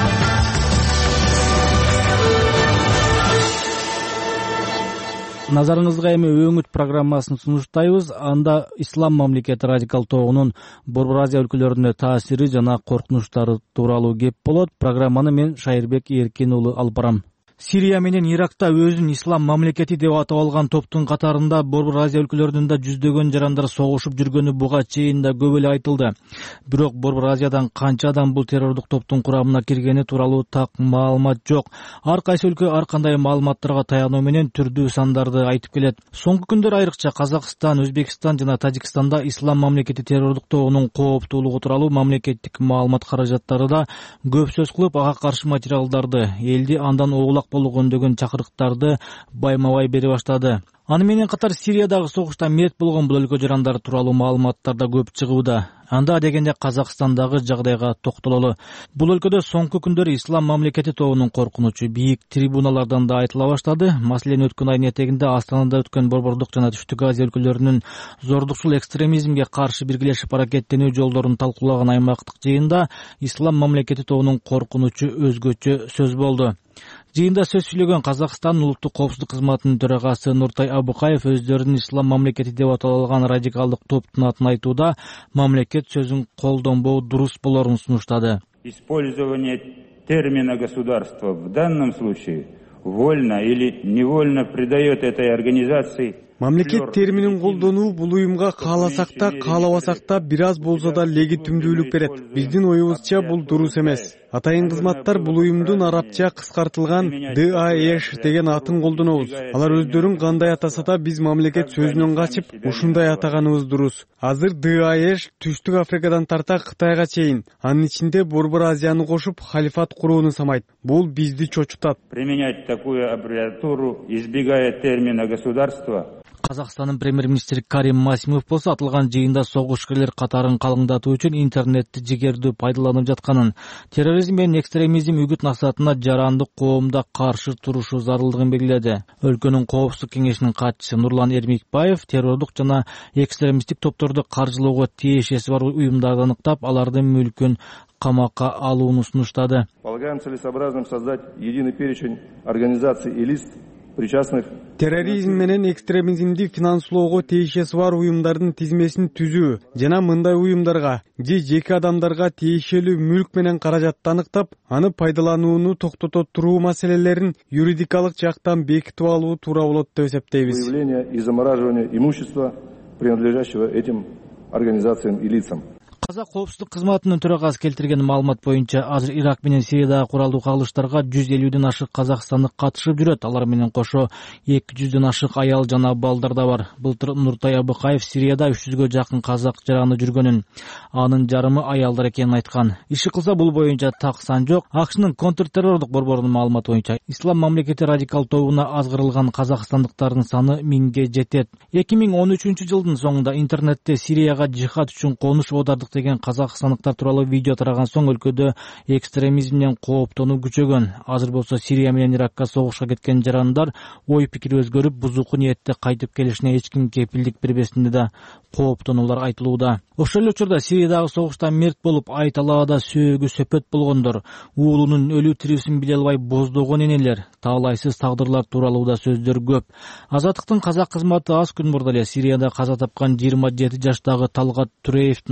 Назарыңызга эми өңүт программасын сунуштайбыз. Анда Ислам мамлекети радикал тобунун Борбор Азия өлкөлөрүнө таасири жана коркунучтары тууралуу кеп болот. Программаны мен Шайырбек Эркин уулу алып барам. Сирия менен Иракта өзүн Ислам мамлекети деп атап алган топтун катарында Борбор Азия өлкөлөрүнүн да жүздөгөн жарандар согушуп жүргөнү буга чейин да көп эле айтылды. Бирок Борбор Азиядан канча адам бул террордук топтун курамына киргени тууралуу так маалымат жок. Ар кайсы өлкө ар кандай маалыматтарга таянуу менен түрдүү сандарды айтып келет. Соңку күндөр айрыкча Казакстан, Өзбекстан жана Тажикстанда Ислам мамлекети террордук тобунун кооптуулугу тууралуу мамлекеттик маалымат каражаттары да көп сөз кылып, ага каршы материалдарды, элди андан оолак болууга үндөгөн чакырыктарды байма-бай бере баштады. Аны менен катар Сириядагы согушта мерт болгон бул өлкө жарандары тууралуу маалыматтар да көп чыгууда. Анда дегенде Казакстандагы жагдайга токтололу. Бул өлкөдө соңку күндөр Ислам мамлекети тобунун коркунучу бийик трибуналардан да айтыла баштады. Маселен, өткөн айдын этегинде Астанада өткөн Борбордук жана Түштүк Азия өлкөлөрүнүн зордукчул экстремизмге каршы биргелешип аракеттенүү жолдорун талкуулаган аймактык жыйында Ислам мамлекети тобунун коркунучу өзгөчө сөз болду. Жыйында сөз сүйлөгөн Казакстан улуттук коопсуздук кызматынын төрагасы Нуртай Абыкаев өздөрүнүн Ислам мамлекети деп аталган радикалдык топтун атын айтууда мамлекет сөзүн колдонбоо дурус болорун сунуштады. Использование термина государства в данном случае вольно или невольно придает этой организации. Мамлекет терминин колдонуу бул уюмга кааласак да, каалабасак да бир аз болсо да легитимдүүлүк берет. Биздин оюбузча бул дурус эмес. Атайын кызматтар бул уюмдун арабча кыскартылган ДАЭШ деген атын колдонобуз. Алар өздөрүн кандай атаса да биз мамлекет сөзүнөн качып, ушундай атаганыбыз дурус. Азыр ДАЭШ Түштүк Африкадан тарта Кытайга чейин, анын ичинде Борбор Азияны кошуп халифат курууну самайт. Бул бизди чочутат. Применять такую аббревиатуру, избегая термина государства. Казакстандын премьер-министри Карим Масимов болсо атылган жыйында согушкерлер катарын калыңдатуу үчүн интернетти жигердүү пайдаланып жатканын, терроризм менен экстремизм үгүт насаатына жарандык коомдо каршы турушу зарылдыгын белгиледи. Өлкөнүн коопсуздук кеңешинин катчысы Нурлан Эрмикбаев террордук жана экстремисттик топторду каржылоого тиешеси бар уюмдарды аныктап, алардын мүлкүн камакка алууну сунуштады. Полагаем целесообразным создать единый перечень организаций и лист причастных. Терроризм менен экстремизмди финанслоого тиешеси бар уюмдардын тизмесин түзүү жана мындай уюмдарга же жеке адамдарга тиешелүү мүлк менен каражатты аныктап, аны пайдаланууну токтото туруу маселелерин юридикалык жактан бекитип алуу туура болот деп эсептейбиз. Выявление и замораживание имущества, принадлежащего этим организациям и лицам. Казак коопсуздук кызматынын төрагасы келтирген маалымат боюнча азыр Ирак менен Сириядагы куралдуу кагылыштарга 150ден ашык казакстандык катышып жүрөт. Алар менен кошо 200ден ашык аял жана балдар да бар. Былтыр Нуртай Абыкаев Сирияда 300гө жакын казак жараны жүргөнүн, анын жарымы аялдар экенин айткан. Иши кылса бул боюнча так сан жок. АКШнын контртеррордук борборунун маалыматы боюнча Ислам мамлекети радикал тобуна азгырылган казакстандыктардын саны 1000ге жетет. 2013-жылдын соңунда интернетте Сирияга жихад үчүн конуш оодардык деген казакстандыктар тууралуу видео тараган соң өлкөдө экстремизмден кооптонуу күчөгөн. Азыр болсо Сирия менен Иракка согушка кеткен жарандар ой пикири өзгөрүп, бузуку ниетте кайтып келишине эч ким кепилдик бербесинде да кооптонуулар айтылууда. Ошол эле учурда Сириядагы согушта мерт болуп, ай талаада сөөгү сөпөт болгондор, уулунун өлүү тирүүсүн биле албай боздогон энелер, таалайсыз тагдырлар тууралуу да сөздөр көп. Азаттыктын казак кызматы аз күн мурда эле Сирияда каза тапкан 27 жаштагы Талгат Туреевдин апасы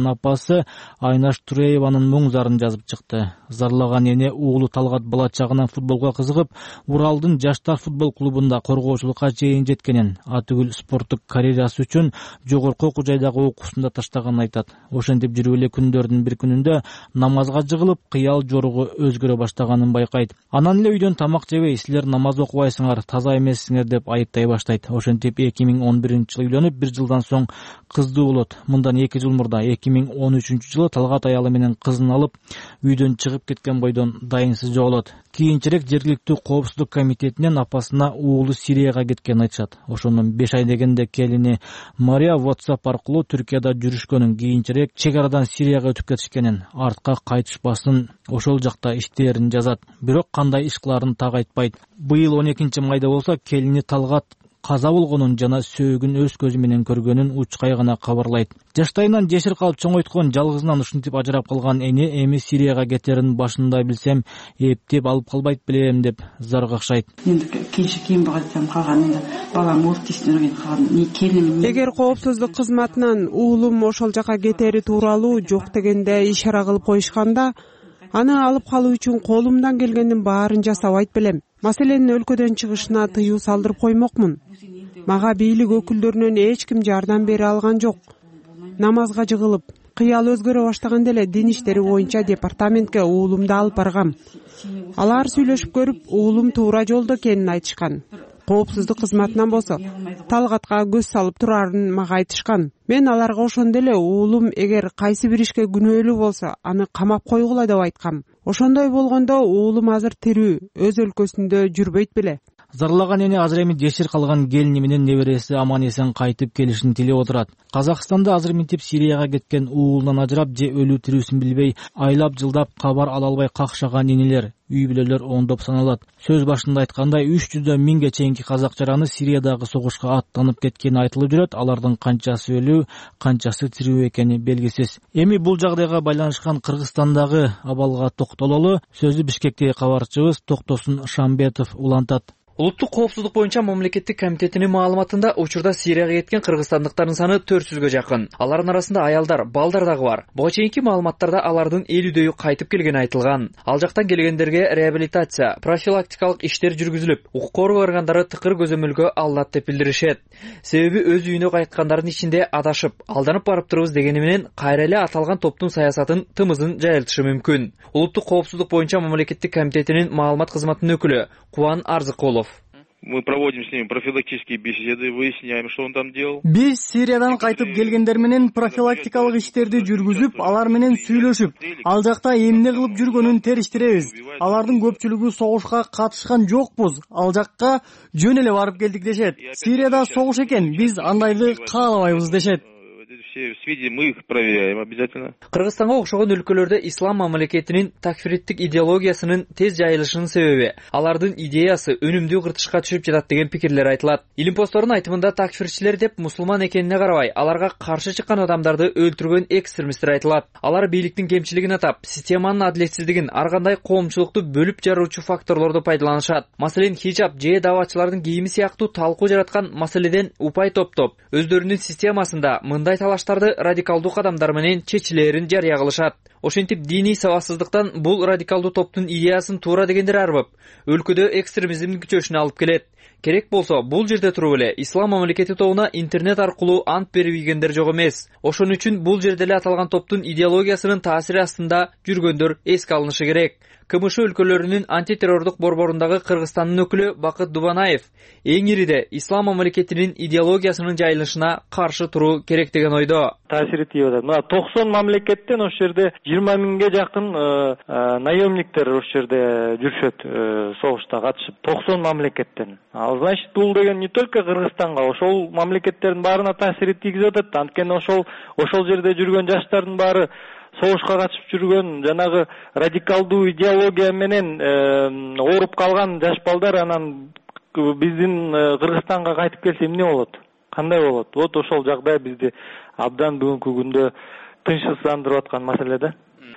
анасы Айнаш Турееванын муң зарын жазып чыкты. Зарлаган эне уулу Талгат бала чагынан футболго кызыгып, Уралдын жаштар футбол клубунда коргоочулукка чейин жеткенин, атүгүл спорттук карьерасы үчүн жогорку окуу жайдагы окуусунда таштаганын айтат. Ошентип жүрүп эле күндөрдүн бир күнүндө намазга жыгылып, кыял жоругу өзгөрө баштаганын байкайт. Анан эле үйдөн тамак жебей, силер намаз окубайсыңар, таза эмессиңер деп айыптай баштайт. Ошентип 2011-жылы үйлөнүп, 1 жылдан соң кызды болот. Мындан 2 жыл мурда 2013-жылы Талгат аялы менен кызын алып, үйдөн чыгып кеткен бойдон дайынсыз жоголот. Кийинчерээк жергиликтүү коопсуздук комитетинен апасына уулу Сирияга кеткенин айтышат. Ошондон 5 ай дегенде келини Мария WhatsApp аркылуу Түркияда жүрүшкөнүн, кийинчерээк чек арадан Сирияга өтүп кетишкенин, артка кайтышпасын, ошол жакта иштээрин жазат. Бирок кандай иш кыларын так айтпайт. Быйыл 12-майда болсо келини Талгат каза болгонун жана сөөгүн өз көзү менен көргөнүн учкай гана кабарлайт. Жаштайынан жесир калып чоңойткон, жалгызынан ушинтип ажырап калган эне эми Сирияга кетерин башында билсем, эптеп алып калбайт белем деп зар какшайт. Енді кийин багаттан калган, балам ортисин өргөн калган, келиним. Эгер коопсуздук кызматынан уулум ошол жака кетери тууралуу жок дегенде ишара кылып коюшканда, аны алып калуу үчүн колумдан келгендин баарын жасабайт белем. Маселенин өлкөдөн чыгышына тыюу салдырып коймокмун. Мага бийлик өкүлдөрүнөн эч ким жардам бере алган жок. Намазга жыгылып, кыял өзгөрө баштаганда эле дин иштери боюнча департаментке уулумду алып баргам. Алар сүйлөшүп көрүп, уулум туура жолдо экенин айтышкан. Коопсуздук кызматынан болсо Талгатка көз салып турарын мага айтышкан. Мен аларга ошондо эле уулум эгер кайсы бир ишке күнөөлүү болсо, аны камап койгула деп айткам. Ошондой болгондо уулум азыр тирүү, өз өлкөсүндө жүрбөйт беле. Зарлаган эне азыр эми жесир калган келини менен небереси аман эсен кайтып келишин тилеп отурат. Казакстанда азыр минтип Сирияга кеткен уулунан ажырап же өлүү тирүүсүн билбей, айлап жылдап кабар ала албай какшаган энелер, үй бүлөлөр оңдоп саналат. Сөз башында айткандай 300 миңге чейинки казак жараны Сириядагы согушка аттанып кеткени айтылып жүрөт. Алардын канчасы өлүү, канчасы тирүү экени белгисиз. Эми бул жагдайга байланышкан Кыргызстандагы абалга токтололу. Сөзү Бишкектеги кабарчыбыз Токтосун Шамбетов улантат. Улуттук коопсуздук боюнча мамлекеттик комитетинин маалыматында учурда Сирияга кеткен кыргызстандыктардын саны 400гө жакын. Алардын арасында аялдар, балдар дагы бар. Буга чейинки маалыматтарда алардын 50дөйү кайтып келгени айтылган. Ал жактан келгендерге реабилитация, профилактикалык иштер жүргүзүлүп, укук коргоо органдары тыкыр көзөмөлгө алынат деп билдиришет. Себеби өз үйүнө кайткандардын ичинде адашып, алданып барыптырбыз дегени менен кайра эле аталган топтун саясатын тымызын жайылтышы мүмкүн. Улуттук коопсуздук боюнча мамлекеттик комитетинин маалымат кызматынын өкүлү Кубан Арзыкулов. Мы проводим с ними профилактические беседы, выясняем, что он там делал. Биз Сириядан кайтып келгендер менен профилактикалык иштерди жүргүзүп, алар менен сүйлөшүп, ал жакта эмне кылып жүргөнүн териштиребиз. Алардын көпчүлүгү согушка катышкан жокпуз, ал жакка жөн эле барып келдик дешет. Сирияда согуш экен, биз андайды каалабайбыз дешет. Все сведения мы их проверяем обязательно. Кыргызстанга окшогон өлкөлөрдө ислам мамлекетинин такфириттик идеологиясынын тез жайылышынын себеби алардын идеясы өнүмдүү кыртышка түшүп жатат деген пикирлер айтылат. Илимпоздордун айтымында такфирчилер деп мусулман экенине карабай, аларга каршы чыккан адамдарды өлтүргөн экстремисттер айтылат. Алар бийликтин кемчилигин атап, системанын адилетсиздигин, ар кандай коомчулукту бөлүп жаруучу факторлорду пайдаланышат. Маселен, хижаб же даватчылардын кийими сыяктуу талкуу жараткан маселеден упай топтоп, өздөрүнүн системасында мындай талаштарды радикалдуу кадамдар менен чечилерин жарыя кылышат. Ошентип диний сабатсыздыктан бул радикалдуу топтун идеясын туура дегендер арбып, өлкөдө экстремизмдин күчөшүнө алып келет. Керек болсо, бул жерде туруп эле ислам мамлекети тобуна интернет аркылуу ант берип ийгендер жок эмес. Ошон үчүн бул жерде эле аталган топтун идеологиясынын таасири астында жүргөндөр эске алынышы керек. КМШ өлкөлөрүнүн антитеррордук борборундагы Кыргызстандын өкүлү Бакыт Дубанаев эң ириде ислам мамлекетинин идеологиясынын жайылышына каршы туруу керек деген ойдо. Таасири тийип атат. Мына 90 мамлекеттен ошол жерде 20 миңге жакын наемниктер ошол жерде жүрүшөт, согушта катышып. 90 мамлекеттен. Значит, бул деген не только Кыргызстанга, ошол мамлекеттердин баарына таасири тийгизип атат. Анткени ошол жерде жүргөн жаштардын баары согушка катышып жүргөн, жанагы радикалдуу идеология менен ооруп калган жаш балдар, анан биздин Кыргызстанга кайтып келсе эмне болот? Кандай болот? Вот ошол жагдай бизди абдан бүгүнкү күндө тынчсыздандырып аткан маселе да.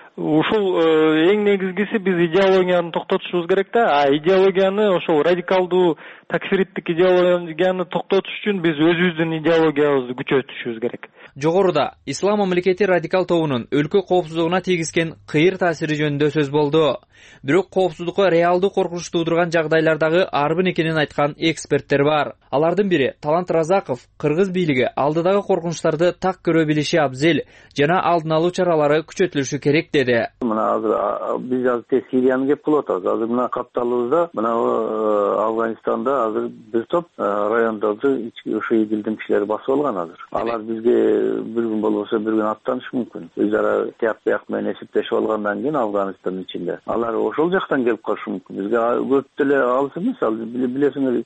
Ушул эң негизгиси биз идеологияны токтотушубуз керек да. Идеологияны, ошол радикалдуу такфириттик идеологияны токтотуш үчүн биз өзүбүздүн идеологиябызды күчөтүшүбүз керек. Жогоруда Ислам мамлекети радикал тобунун өлкө коопсуздугуна тийгизген кыйыр таасири жөнүндө сөз болду. Бирок коопсуздукка реалдуу коркунуч туудурган жагдайлардагы арбын экенин айткан эксперттер бар. Алардын бири Талант Разаков кыргыз бийлиги алдыдагы коркунучтарды так көрө билиши абзел жана алдын алуу чаралары күчөтүлүшү керек деди. Мына азыр биз азыр Сирияны кеп кылып атабыз. Азыр мына капталыбызда мына Афганистанда азыр бир топ райондорду ошо идилдин кишилери басып алган азыр. Алар бизге бир күн болбосо бир күн аттанышы мүмкүн. Өз ара тияк бияк менен эсептешип алгандан кийин Афганистандын ичинде алар ошол жактан келип калышы мүмкүн. Бизге көп деле алыс эмес. Ал билесиңер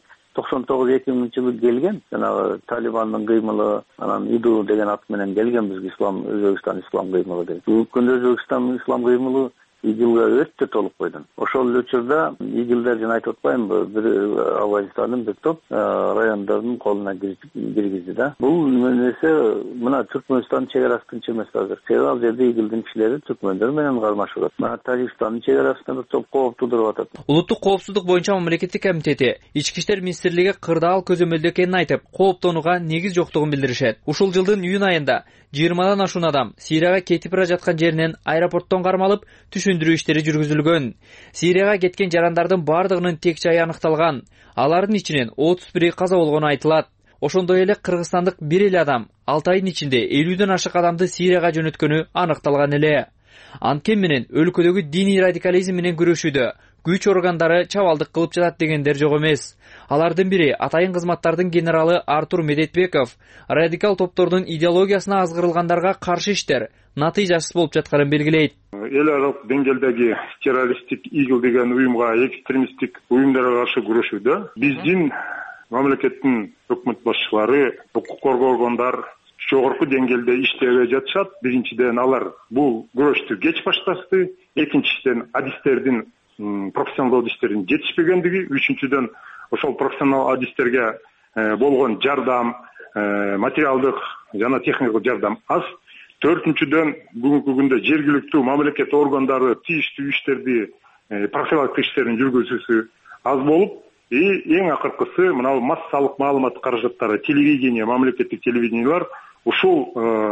99-2000 келген жанагы Талибандын кыймылы, анан ИДУ деген ат менен келген бизге Өзбекстан ислам кыймылы деп. Бүгүнкү Өзбекстан ислам кыймылы ИГИЛга өтө толук койдун. Ошол учурда ИГИЛдер жана айтып атпаймынбы, бир Афганистандын бир топ райондордун колуна киргизди да. Бул нерсе мына Түркмөнстандын чегарасы тынч эмес азыр. Себеби ал жерде ИГИЛдин кишилери түркмөндөр менен кармашып атат. Мына Тажикстандын чегарасында бир топ кооп туудуруп атат. Улуттук коопсуздук боюнча мамлекеттик комитети Ички иштер министрлиги кырдаал көзөмөлдө экенин айтып, кооптонууга негиз жоктугун билдиришет. Ушул жылдын июнь айында 20дан ашуун адам Сирияга кетип бара жаткан жеринен аэропорттон кармалып, түшүндүрүү иштери жүргүзүлгөн. Сирияга кеткен жарандардын бардыгынын тек жайы аныкталган. Алардын ичинен 31 каза болгону айтылат. Ошондой эле кыргызстандык бир эле адам 6 айдын ичинде 50ден ашык адамды Сирияга жөнөткөнү аныкталган эле. Анткени менен өлкөдөгү диний радикализм менен күрөшүүдө күч органдары чабалдык кылып жатат дегендер жок эмес. Алардын бири атайын кызматтардын генералы Артур Медетбеков радикал топтордун идеологиясына азгырылгандарга каршы иштер натыйжасыз болуп жатканын белгилейт. Эл аралык деңгээлдеги террористтик ИГИЛ деген уюмга, экстремисттик уюмдарга каршы күрөшүүдө биздин мамлекеттин өкмөт башчылары, укук коргоо органдар жогорку деңгээлде иштебей жатышат. Биринчиден алар бул күрөштү кеч башташты, экинчиден адистердин профессионалдуу адистердин жетишпегендиги, үчүнчүдөн ошол профессионал адистерге болгон жардам, материалдык жана техникалык жардам аз. Төртүнчүдөн бүгүнкү күндө жергиликтүү мамлекет органдары тийиштүү иштерди, профилактика иштерин жүргүзүүсү аз болуп, эң акыркысы мына массалык маалымат каражаттары, телевидение, мамлекеттик телевидениялар ушул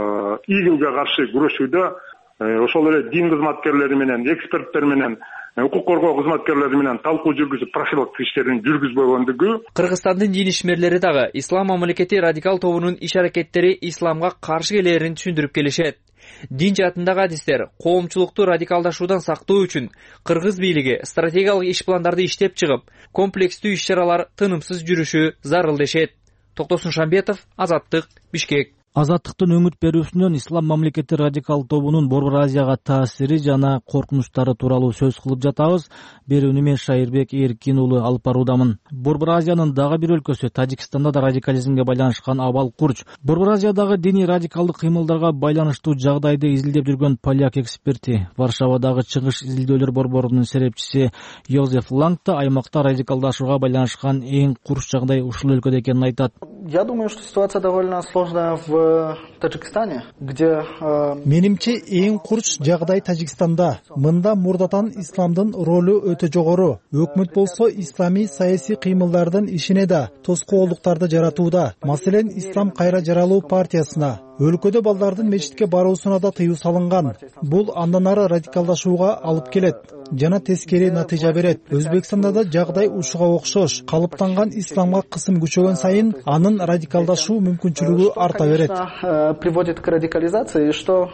ИГИЛге каршы күрөшүүдө ошол эле дин кызматкерлери менен, эксперттер менен, укук коргоо кызматкерлери менен талкуу жүргүзүп профилактика иштерин жүргүзбөгөндүгү. Кыргызстандын дин ишмерлери дагы ислам мамлекети радикал тобунун иш аракеттери исламга каршы келерин түшүндүрүп келишет. Дин жаатындагы адистер коомчулукту радикалдашуудан сактоо үчүн кыргыз бийлиги стратегиялык иш пландарды иштеп чыгып, комплекстүү иш-чаралар тынымсыз жүрүшү зарыл дешет. Токтосун Шамбетов, Азаттык, Бишкек. Азаттыктын өңүт берүүсүнөн ислам мамлекети радикал тобунун Борбор Азияга таасири жана коркунучтары тууралуу сөз кылып жатабыз. Берүүнү мен Шайырбек Эркин уулу алып баруудамын. Борбор Азиянын дагы бир өлкөсү Тажикстанда да радикализмге байланышкан абал курч. Борбор Азиядагы диний радикалдык кыймылдарга байланыштуу жагдайды изилдеп жүргөн поляк эксперти, Варшавадагы чыгыш изилдөөлөр борборунун серепчиси Йозеф Ланг да аймакта радикалдашууга байланышкан эң курч жагдай ушул өлкөдө экенин айтат. Я думаю, что ситуация довольно сложная в Таджикистане, где... Менимче эң курч жагдай Тажикстанда. Мында мурдатан исламдын ролу өтө жогору. Өкмөт болсо ислами саясий кыймылдардын ишине да тоскоолдуктарды жаратууда. Маселен, Ислам кайра жаралуу партиясына, өлкөдө балдардын мечитке баруусуна да тыюу салынган. Бул андан ары радикалдашууга алып келет жана тескери натыйжа берет. Өзбекстанда да жагдай ушуга окшош. Калыптанган исламга кысым күчөгөн сайын анын радикалдашуу мүмкүнчүлүгү арта берет. Приводит к радикализации, что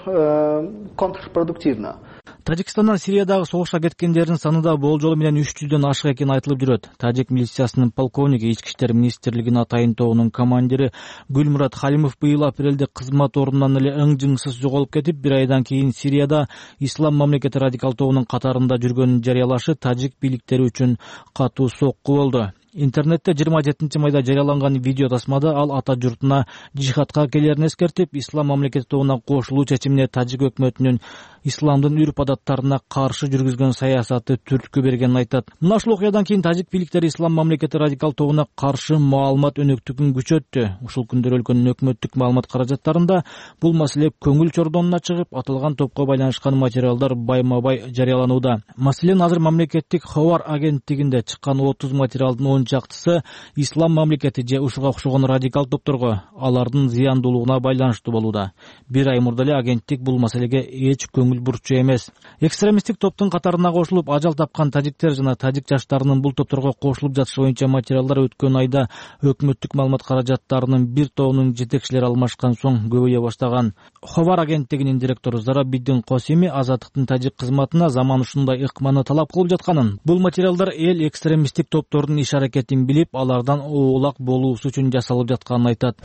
контрпродуктивно. Тажикстандан Сириядагы согушка кеткендердин саны да болжолу менен 300дөн ашык экени айтылып жүрөт. Тажик милициясынын полковниги, Ички иштер министрлигинин атайын тобунун командири Гүлмурат Халимов быйыл апрелде кызмат ордунан эле ың-жыңсыз жоголуп кетип, бир айдан кийин Сирияда ислам мамлекети радикал тобунун катарында жүргөнүн жарыялашы тажик бийликтери үчүн катуу сокку болду. Интернетте 27 майда жарыяланган видео тасмада ал ата журтуна жихадка келерин эскертип, ислам мамлекети тобуна кошулуу чечимине тажик өкмөтүнүн исламдын үрп-адаттарына каршы жүргүзгөн саясаты түрткү бергенин айтат. Мына ушул окуядан кийин тажик бийликтери ислам мамлекети радикал тобуна каршы маалымат өнөктүгүн күчөттү. Ушул күндөр өлкөнүн өкмөттүк маалымат каражаттарында бул маселе көңүл чордонуна чыгып, аталган топко байланышкан материалдар байма-бай жарыяланууда. Маселен, азыр мамлекеттик Хабар агенттигинде чыккан 30 материалдын он чактысы ислам мамлекети же ушуга окшогон радикал топторго, алардын зыяндуулугуна байланыштуу болууда. Бир ай мурда эле агенттик бул маселеге эч көңүл бурчу эмес. Экстремисттик топтун катарына кошулуп ажал тапкан тажиктер жана тажик жаштарынын бул топторго кошулуп жатышы боюнча материалдар өткөн айда өкмөттүк маалымат каражаттарынын бир тобунун жетекчилери алмашкан соң көбөйө баштаган. Ховар агенттигинин директору Зарабиддин Косими Азаттыктын тажик кызматына заман ушундай ыкманы талап кылып жатканын, бул материалдар эл экстремисттик топтордун иш аракетин билип, алардан оолак болуусу үчүн жасалып жатканын айтат.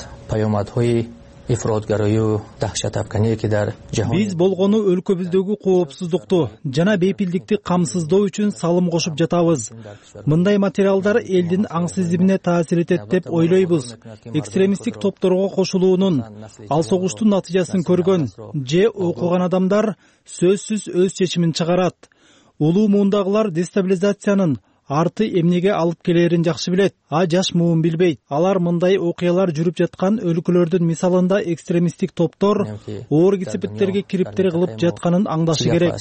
Биз болгону өлкөбүздөгү коопсуздукту жана бейпилдикти камсыздоо үчүн салым кошуп жатабыз. Мындай материалдар элдин аңсыздыгына таасир этет деп ойлойбуз. Экстремисттик топторго кошулуунун, ал согуштун натыйжасын көргөн же окуган адамдар сөзсүз өз чечимин чыгарат. Улуу муундагылар дестабилизациянын арты эмнеге алып келерин жакшы билет, жаш муун билбейт. Алар мындай окуялар жүрүп жаткан өлкөлөрдүн мисалында экстремисттик топтор оор кесепеттерге кириптер кылып жатканын аңдашы керек.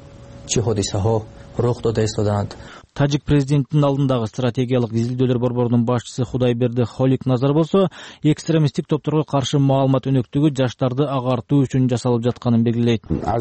Тажик президентинин алдындагы стратегиялык изилдөөлөр борборунун башчысы Худайберди Холик Назар болсо, экстремисттик топторго каршы маалымат өнөктүгү жаштарды агартуу үчүн жасалып жатканын белгилейт.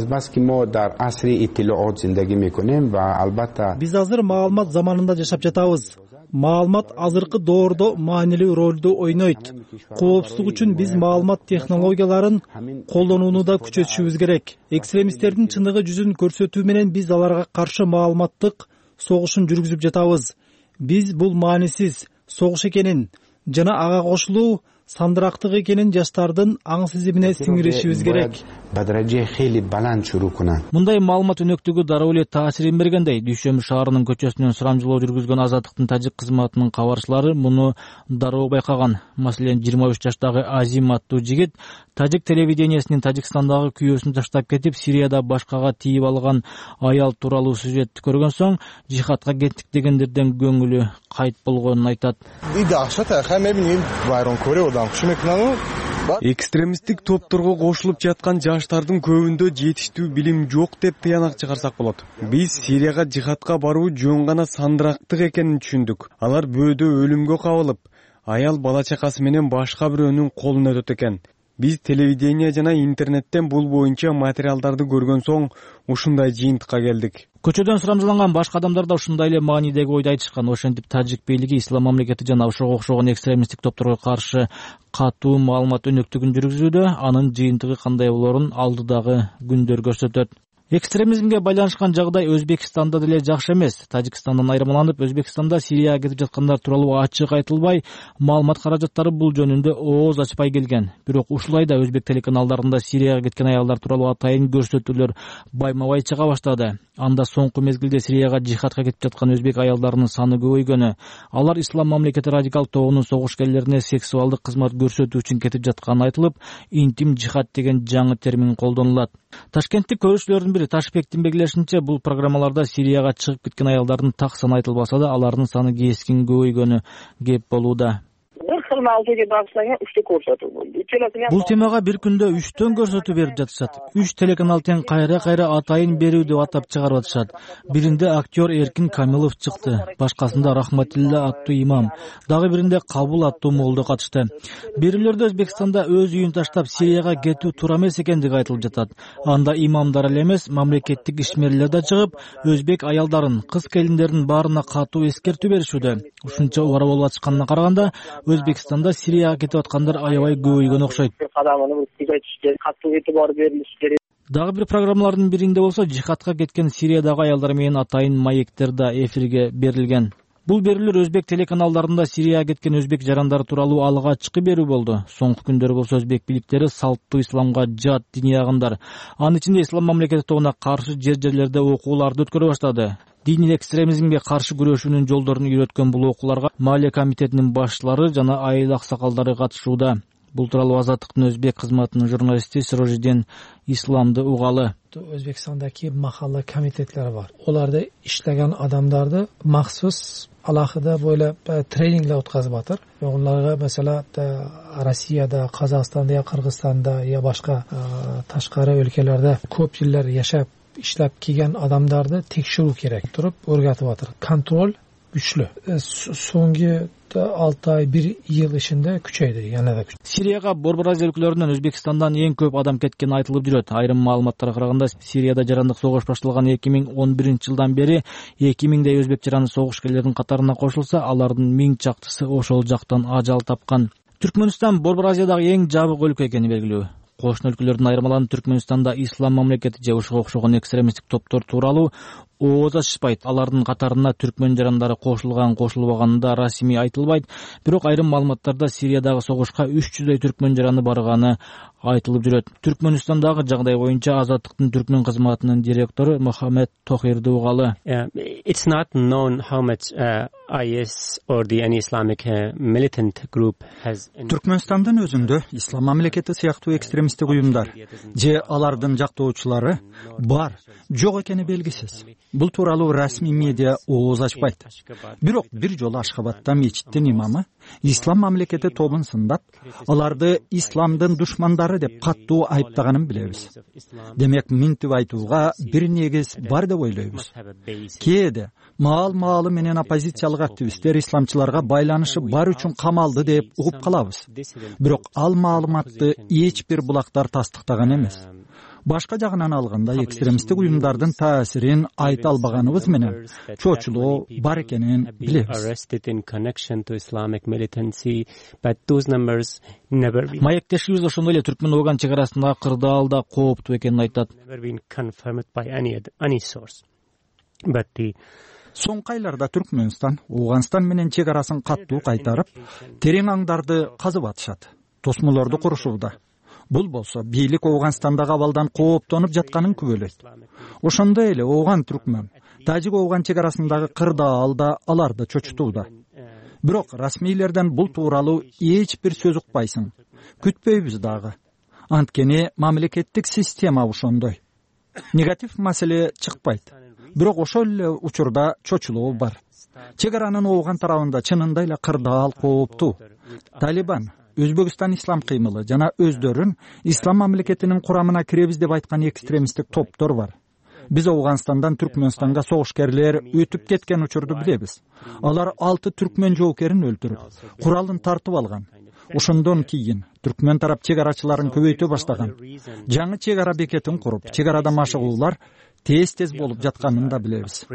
Биз азыр маалымат заманында жашап жатабыз. Маалымат азыркы доордо маанилүү ролду ойнойт. Коопсуздук үчүн биз маалымат технологияларын колдонууну да күчөтүшүбүз керек. Экстремисттердин чындыгы жүзүн көрсөтүү менен биз аларга каршы маалыматтык согушун жүргүзүп жатабыз. Биз бул маанисиз согуш экенин жана ага кошулуу сандырактык экенин жаштардын аң сезимине сиңиришибиз керек. Мындай маалымат өнөктүгү дароо эле таасирин бергендей, Дүйшөмү шаарынын көчөсүнөн сурамжылоо жүргүзгөн Азаттыктын тажик кызматынын кабарчылары муну дароо байкаган. Маселен, 23 жаштагы Азим аттуу жигит тажик телевидениясынын Тажикстандагы күйөөсүн таштап кетип, Сирияда башкага тийип алган аял тууралуу сюжетти көргөн соң жихадка кеттик дегендерден көңүлү кайт болгонун айтат. Экстремисттик топторго кошулуп жаткан жаштардын көбүндө жетиштүү билим жок деп тыянак чыгарсак болот. Биз Сирияга жихадка баруу жөн гана сандырактык экенин түшүндүк. Алар бөөдө өлүмгө кабылып, аял бала чакасы менен башка бирөөнүн колуна өтөт экен. Биз телевидение жана интернеттен бул боюнча материалдарды көргөн соң ушундай жыйынтыкка келдик. Көчөдөн сурамжыланган башка адамдар да ушундай эле маанидеги ойду айтышкан. Ошентип тажик бийлиги ислам мамлекети жана ошого окшогон экстремисттик топторго каршы катуу маалымат өнөктүгүн жүргүзүүдө, анын жыйынтыгы кандай болорун алдыдагы күндөр көрсөтөт. Экстремизмге байланышкан жагдай Өзбекстанда деле жакшы эмес. Тажикстандан айырмаланып, Өзбекстанда Сирияга кетип жаткандар тууралуу ачык айтылбай, маалымат каражаттары бул жөнүндө ооз ачпай келген. Бирок ушулай да өзбек телеканалдарында Сирияга кеткен аялдар тууралуу атайын көрсөтүүлөр байма-бай чыга баштады. Анда соңку мезгилде Сирияга жихадка кетип жаткан өзбек аялдарынын саны көбөйгөнү, алар ислам мамлекети радикал тобунун согушкерлерине сексуалдык кызмат көрсөтүү үчүн кетип жатканы айтылып, интим жихад деген жаңы термин колдонулат. Ташкенттик көрүүчүлөрдүн бири Ташбектин белгилешинче, бул программаларда Сирияга чыгып кеткен аялдардын так саны айтылбаса да, алардын саны кескин көбөйгөнү кеп болууда. Бул темага бир күндө 3төн көрсөтүү берип жатышат. 3 телеканал тең кайра атайын берүү деп атап чыгарып атышат. Биринде актер Эркин Камилов чыкты, башкасында Рахматилла аттуу имам, дагы биринде Кабул аттуу молдо катышты. Берүүлөрдө Өзбекстанда өз үйүн таштап Сирияга кетүү туура эмес экендиги айтылып жатат. Анда имамдар эле эмес, мамлекеттик ишмерлер да чыгып, өзбек аялдарын, кыз келиндердин баарына катуу эскертүү беришүүдө. Ушунча убара болуп атышканына караганда, Өзбекстанда Сирияга кетип аткандар аябай көбөйгөн окшойт. Дагы бир программалардын биринде болсо, жихадка кеткен Сириядагы аялдар менен атайын маектер да эфирге берилген. Бул берүүлөр өзбек телеканалдарында Сирияга кеткен өзбек жарандары тууралуу алгачкы берүү болду. Соңку күндөрү болсо өзбек бийликтери салттуу исламга жат диний агымдар, анын ичинде ислам мамлекети тобуна каршы жерлерде окууларды өткөрө баштады. Диний экстремизмге каршы күрөшүүнүн жолдорун үйрөткөн бул окууларга Малия комитетинин башчылары жана айыл аксакалдары катышууда. Бул тууралуу Азаттыктын өзбек кызматынын журналисти Сирожиден Исламды угалы. Өзбекстандагы махалла комитетлери бар. Оларда иштеген адамдарды махсус алакыда бойлап тренингler өткөзүп атыр. Оларга mesela Россияда, Казакстанда, Кыргызстанда я башка ташкары өлкөлөрдө көп жылдар жашап иштеп келген адамдарды текшерүү керек туруп өргөтүп атыр. Контроль güçlü. So'nggi 6 ay 1 yıl içinde küçeydi, yana da küçeydi. Сирияга Борбор Азия өлкөлөрүнөн Өзбекстандан эң көп адам кеткени айтылып жүрөт. Айрым маалыматтарга караганда, Сирияда жарандык согуш башталган 2011-жылдан бери 2000дей өзбек жаранды согушкерлердин катарына кошулса, алардын 1000 чактысы ошол жактан ажал тапкан. Түркмөнстан Борбор Азиядагы эң жабык өлкө экени белгилүү. Кошуна өлкөлөрдүн айырмаланып Түркмөнстанда ислам мамлекети же ушуга окшогон экстремисттик топтор тууралуу ооз ачышпайт. Алардын катарына түркмөн жарандары кошулган, кошулбаганы да расмий айтылбайт. Бирок айрым маалыматтарда Сириядагы согушка 300дөй түркмөн жараны барганы айтылып жүрөт. Түркмөнстандагы жагдай боюнча Азаттыктын түркмөн кызматынын директору Мухаммед Тохирди угалы. It's not known how much IS or the any Islamic militant group has. Түркмөнстандын өзүндө ислам мамлекети сыяктуу экстремисттик уюмдар же алардын жактоочулары бар, жок экени белгисиз. Бул тууралуу расмий медиа ооз ачпайт. Бирок бир жолу Ашхабадда мечиттин имамы ислам мамлекети тобун сындап, аларды исламдын душмандары деп каттуу айыптаганын билебиз. Демек, минтип айтууга бир негиз бар деп ойлойбуз. Кээде маал-маалы менен оппозициялык активисттер исламчыларга байланышы бар үчүн камалды деп угуп калабыз. Бирок ал маалыматты эч бир булактар тастыктаган эмес. Башка жагынан алганда, экстремисттик уюмдардын таасирин айта албаганыбыз менен чочулоо бар экенин билебиз. Маектешибиз ошондой эле Түркмөн-Ооган чек арасындагы кырдаал да кооптуу экенин айтат. Соңку айларда Түркмөнстан Ооганстан менен чек арасын каттуу кайтарып, терең аңдарды казып атышат, тосмолорду курушууда. Бул болсо бийлик Ооганстандагы абалдан кооптонуп жатканын күбөлөйт. Ошондой эле Ооган түркмөн, Тажик-Ооган чек арасындагы кырдаал да аларды чочутууда. Бирок расмийлерден бул тууралуу эч бир сөз укпайсың. Күтпөйбүз дагы. Анткени мамлекеттик система ошондой. Негатив маселе чыкпайт. Бирок ошол эле учурда чочулоо бар. Чек аранын Ооган тарабында чынында эле кырдаал кооптуу. Талибан, Өзбекстан ислам кыймылы жана өздөрүн ислам мамлекетинин курамына киребиз деп айткан экстремисттик топтор бар. Биз Ооганстандан Түркмөнстанга согушкерлер өтүп кеткен учурду билебиз. Алар 6 түркмөн жоокерин өлтүрүп, куралын тартып алган. Ошондон кийин түркмөн тарап чек арачыларын көбөйтө баштаган. Жаңы чек ара бекетин куруп, чек арада машыгуулар тез болуп жатканын да билебиз.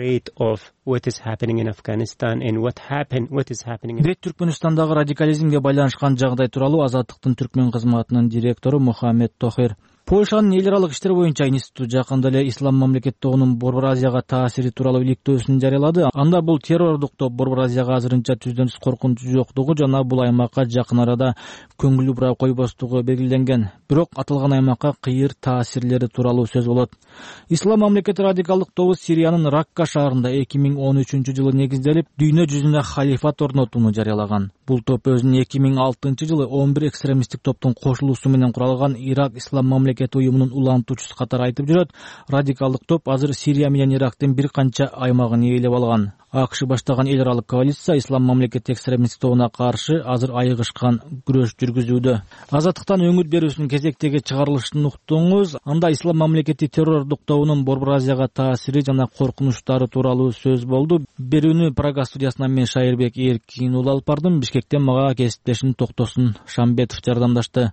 Бирок Түркмөнстандагы радикализмге байланышкан жагдай тууралуу Азаттыктын түркмөн кызматынын директору Мухаммед Тохир Польшанын эл аралык иштер боюнча институту жакында эле ислам мамлекеттигинин Борбор Азияга таасири тууралуу иликтөөсүн жарыялады. Анда бул террордук топ Борбор Азияга азырынча түздөн-түз коркунучу жоктугу жана бул аймакка жакын арада көңүл бураа койбостугу белгиленген. Бирок аталган аймакка кыйыр таасирлери тууралуу сөз болот. Ислам мамлекети радикалдык тобу Сириянын Ракка шаарында 2013-жылы негизделип, дүйнө жүзүнө халифат орнотууну жарыялаган. Бул топ өзүнүн 2006-жылы 11 экстремисттик топтун кошулуусу менен куралган Ирак ислам мамлекети уюмунун улантуучусу катары айтып жүрөт. Радикалдык топ азыр Сирия менен Ирактын бир канча аймагын ээлеп алган. АКШ баштаган эл аралык коалиция ислам мамлекети экстремисттик тобуна каршы азыр айыгышкан күрөш жүргүзүүдө. Азаттыктан өңүр берүүсүнүн кезектеги чыгарылышын уктуңуз. Анда ислам мамлекети террордук тобунун Борбор Азияга таасири жана коркунучтары тууралуу сөз болду. Берүүнү Прага студиясынан мен Шайырбек Эркин уулу алып бардым. Бишкектен мага кесиптешим Токтосун Шамбетов жардамдашты.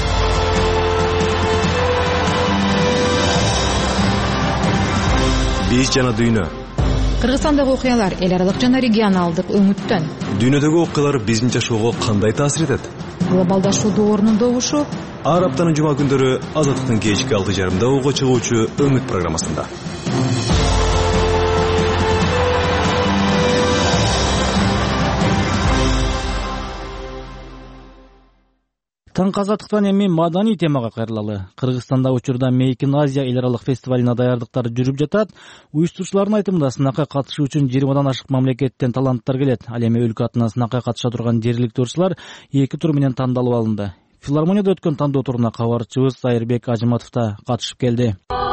Биз жана дүйнө. Кыргызстандагы окуялар эл аралык жана регионалдык өңүттөн. Дүйнөдөгү окуялар биздин жашоого кандай таасир этет? Глобалдашуу доорунун добушу. Ар аптанын жума күндөрү Азаттыктын кечки 6:30 ого чыгуучу Өңүт программасында. Таңкы Азаттыктан эми маданий темага кайрылалы. Кыргызстанда учурда Make in Asia эл аралык фестивалына даярдыктар жүрүп жатат. Уюштуруучулардын айтымында сынакка катышуу үчүн 20 ашык мамлекеттен таланттар келет. Ал эми өлкө атынан сынакка катыша турган жергиликтүү ырчылар 2 тур менен тандалып алынды. Филармонияда өткөн тандоо туруна кабарчыбыз Айырбек Ажыматов да катышып келди.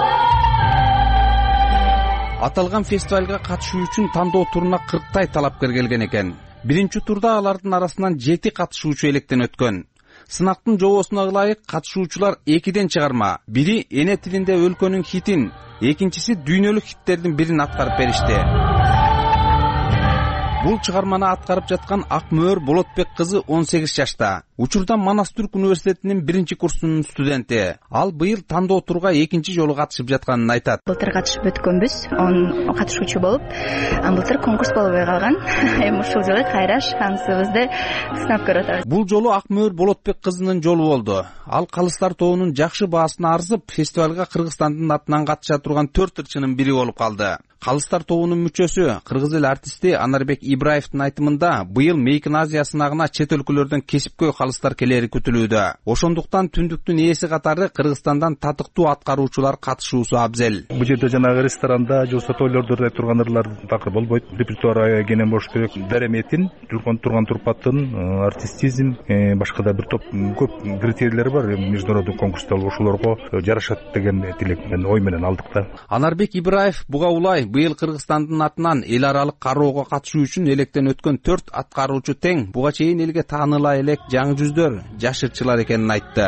Аталган фестивалга катышуу үчүн тандоо туруна 40 талапкер келген экен. Биринчи турда алардын арасынан 7 катышуучу электен өткөн. Сынактын жобосуна ылайык катышуучулар 2ден чыгарма. Бири эне тилинде өлкөнүн хитин, экинчиси дүйнөлүк хиттердин бирин аткарып беришти. Бул чыгарманы аткарып жаткан Акмөөр Болотбек кызы 18 жашта. Учурда Манас Түрк университетинин 1-курсунун студенти. Ал быйыл тандоо турга 2-чи жолу катышып жатканын айтат. Былтыр катышып өткөнбүз, катышуучу болуп, былтыр конкурс болбой калган. Эми ушул жылы кайра шансыбызды сынап көрүп атабыз. Бул жолу Акмөөр Болотбек кызынын жолу болду. Ал калыстар тобунун жакшы баасына арзып, фестивалга Кыргызстандын атынан катыша турган 4 ырчынын бири болуп калды. Калыстар тобунун мүчөсү, кыргыз эл артисти Анарбек Ибраевдин айтымында, быйыл Мейкин Азия сынагына чет өлкөлөрдөн кесипкөй калыстар келери күтүлүүдө. Ошондуктан түндүктүн ээси катары Кыргызстандан татыктуу аткаруучулар катышуусу абзел. Бул жерде жанагы ресторанда же болбосо тойлордо турган ырлар такыр болбойт. Репертуар кенен болуш керек. Дареметин, турган турпаттын, артистизм, башка да бир топ көп критерийлер бар. Международдук конкурста ошолорго жарашат деген тилектен ой менен алдык да. Анарбек Ибраев буга улай быйыл Кыргызстандын атынан эл аралык кароого катышуу үчүн электен өткөн 4 аткаруучу тең буга чейин элге тааныла элек жаңы жүздөр, жаш ырчылар экенин айтты.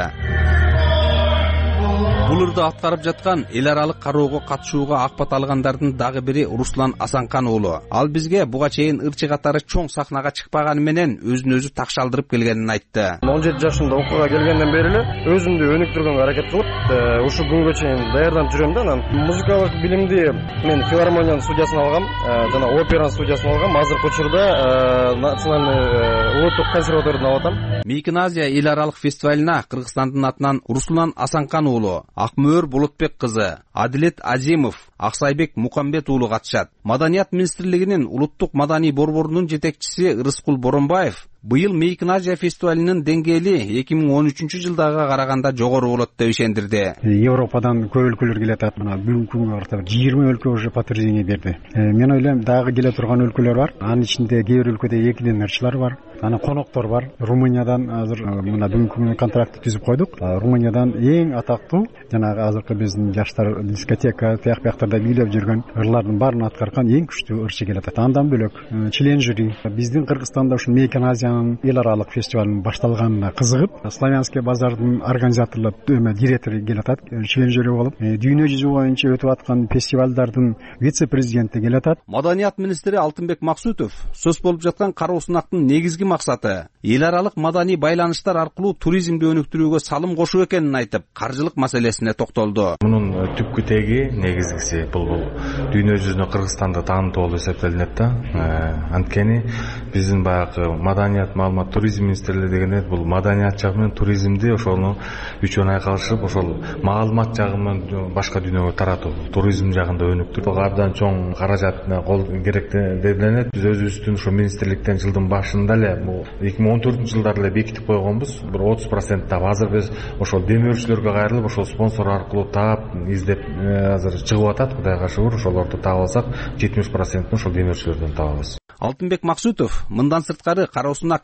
Бул ырды аткарып жаткан эл аралык кароого катышууга акбат алгандардын дагы бири Руслан Асанкан уулу. Ал бизге буга чейин ырчы катары чоң сахнага чыкпаганы менен өзүн өзү такшалдырып келгенин айтты. 17 жашымда окууга келгенден бери эле өзүмдү өнүктүргөнгө аракет кылып, ушул күнгө чейин даярданып жүрөм да. Анан музыкалык билимди мен филармониянын студиясын алгам, жана операнын студиясын алгам. Азыркы учурда национальный улуттук консерваторияда алып атам. Мейкин Азия эл аралык фестивалына Кыргызстандын атынан Руслан Асанкан уулу, Акмөөр Болотбек кызы, Адилет Азимов, Аксайбек Мукамбет уулу катышат. Маданият министрлигинин улуттук маданий борборунун жетекчиси Рыскул Боронбаев быйыл Мейкин Азия фестивалинин деңгээли 2013-жылдагыга караганда жогору болот деп ишендирди. Европадан көп өлкөлөр келет атат. Мына бүгүнкү күнгө карата 20 өлкө уже подтверждение берди. Мен ойлойм, дагы келе турган өлкөлөр бар. Анын ичинде кээ бир өлкөдө 2ден ырчылар бар. Анан коноктор бар. Румыниядан азыр мына бүгүнкү күнгө контракт түзүп койдук. Румыниядан эң атактуу жанагы азыркы биздин жаштар дискотека тияктарда бийлеп жүргөн ырлардын баарын аткарган эң күчтүү ырчы келет атат. Андан бөлөк член жюри биздин Кыргызстанда ушу Мейкин Азиянын эл аралык фестивалынын башталганына кызыгып, Славянский базардын организаторлор директору келет атат, член жюри болуп, дүйнө жүзү боюнча өтүп аткан фестивалдардын вице-президенти келет атат. Маданият министри Алтынбек Максутов сөз болуп жаткан кароо сынактын негизги максаты эл аралык маданий байланыштар аркылуу туризмди өнүктүрүүгө салым кошуу экенин айтып, каржылык маселесине токтолду. Мунун түпкү теги негизгиси бул дүйнө жүзүнө Кыргызстанды таанытуу болуп эсептелинет да. Анткени биздин баягы маданият маалымат туризм министрлиги дегенде бул маданият жагы менен туризмди ошону үчөө айкалышып, ошол маалымат жагы менен башка дүйнөгө таратуу, туризм жагында өнүктүрүү абдан чоң каражат кол керек деп билинет. Биз өзүбүздүн ошо министрликтен жылдын башында эле бул 2014-жылдары эле бекитип койгонбуз. Бир 30% таап азыр биз ошол демөөрчүлөргө кайрылып, ошол спонсор аркылуу таап, издеп азыр чыгып атат. Кудайга шүгүр, ошолорду таап алсак 70%-н ошол демөөрчүлөрдөн табабыз. Алтынбек Максутов мындан сырткары кароо сунак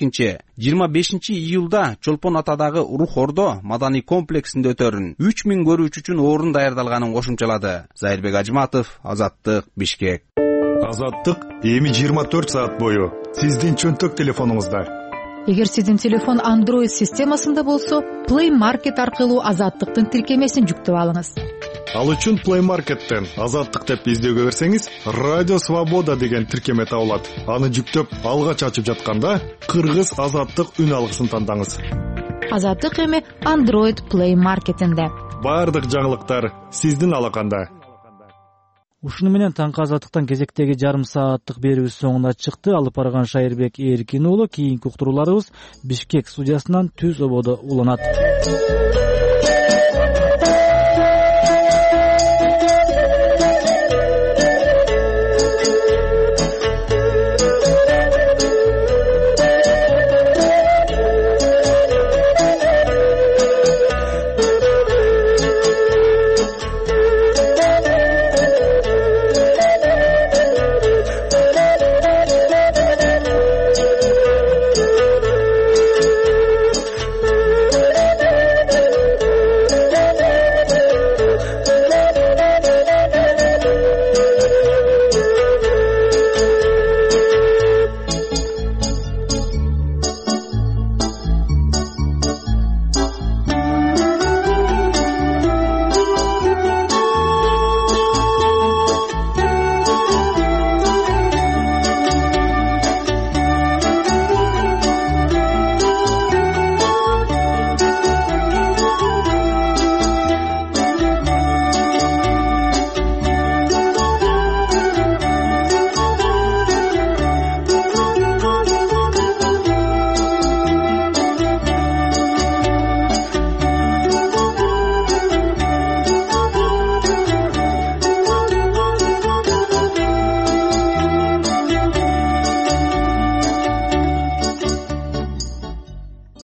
22-25 июлда Чолпон атадагы Рух Ордо маданий комплексинде өтөрүн 3000 көрүүчү үчүн орун даярдалганын кошумчалады. Зайырбек Ажматов, Азаттык, Бишкек. Азаттык эми 24 саат бою сиздин чөнтөк телефонуңузда. Эгер сиздин телефон Android системасында болсо, Play Market аркылуу Азаттыктын тиркемесин жүктөп алыңыз. Ал үчүн Play Market'тен Азаттык деп издөөгө берсеңиз, Радио Свобода деген тиркеме табылат. Аны жүктөп, алгач ачып жатканда Кыргыз Азаттык үн алгысын тандаңыз. Азаттык эми Android Play Market'инде. Бардык жаңылыктар сиздин алаканда. Ушуну менен таңкы Азаттыктан кезектеги жарым сааттык берүүбүз соңуна чыкты. Алып барган Шайырбек Эркин уулу. Кийинки уктурууларыбыз Бишкек студиясынан түз ободо уланат.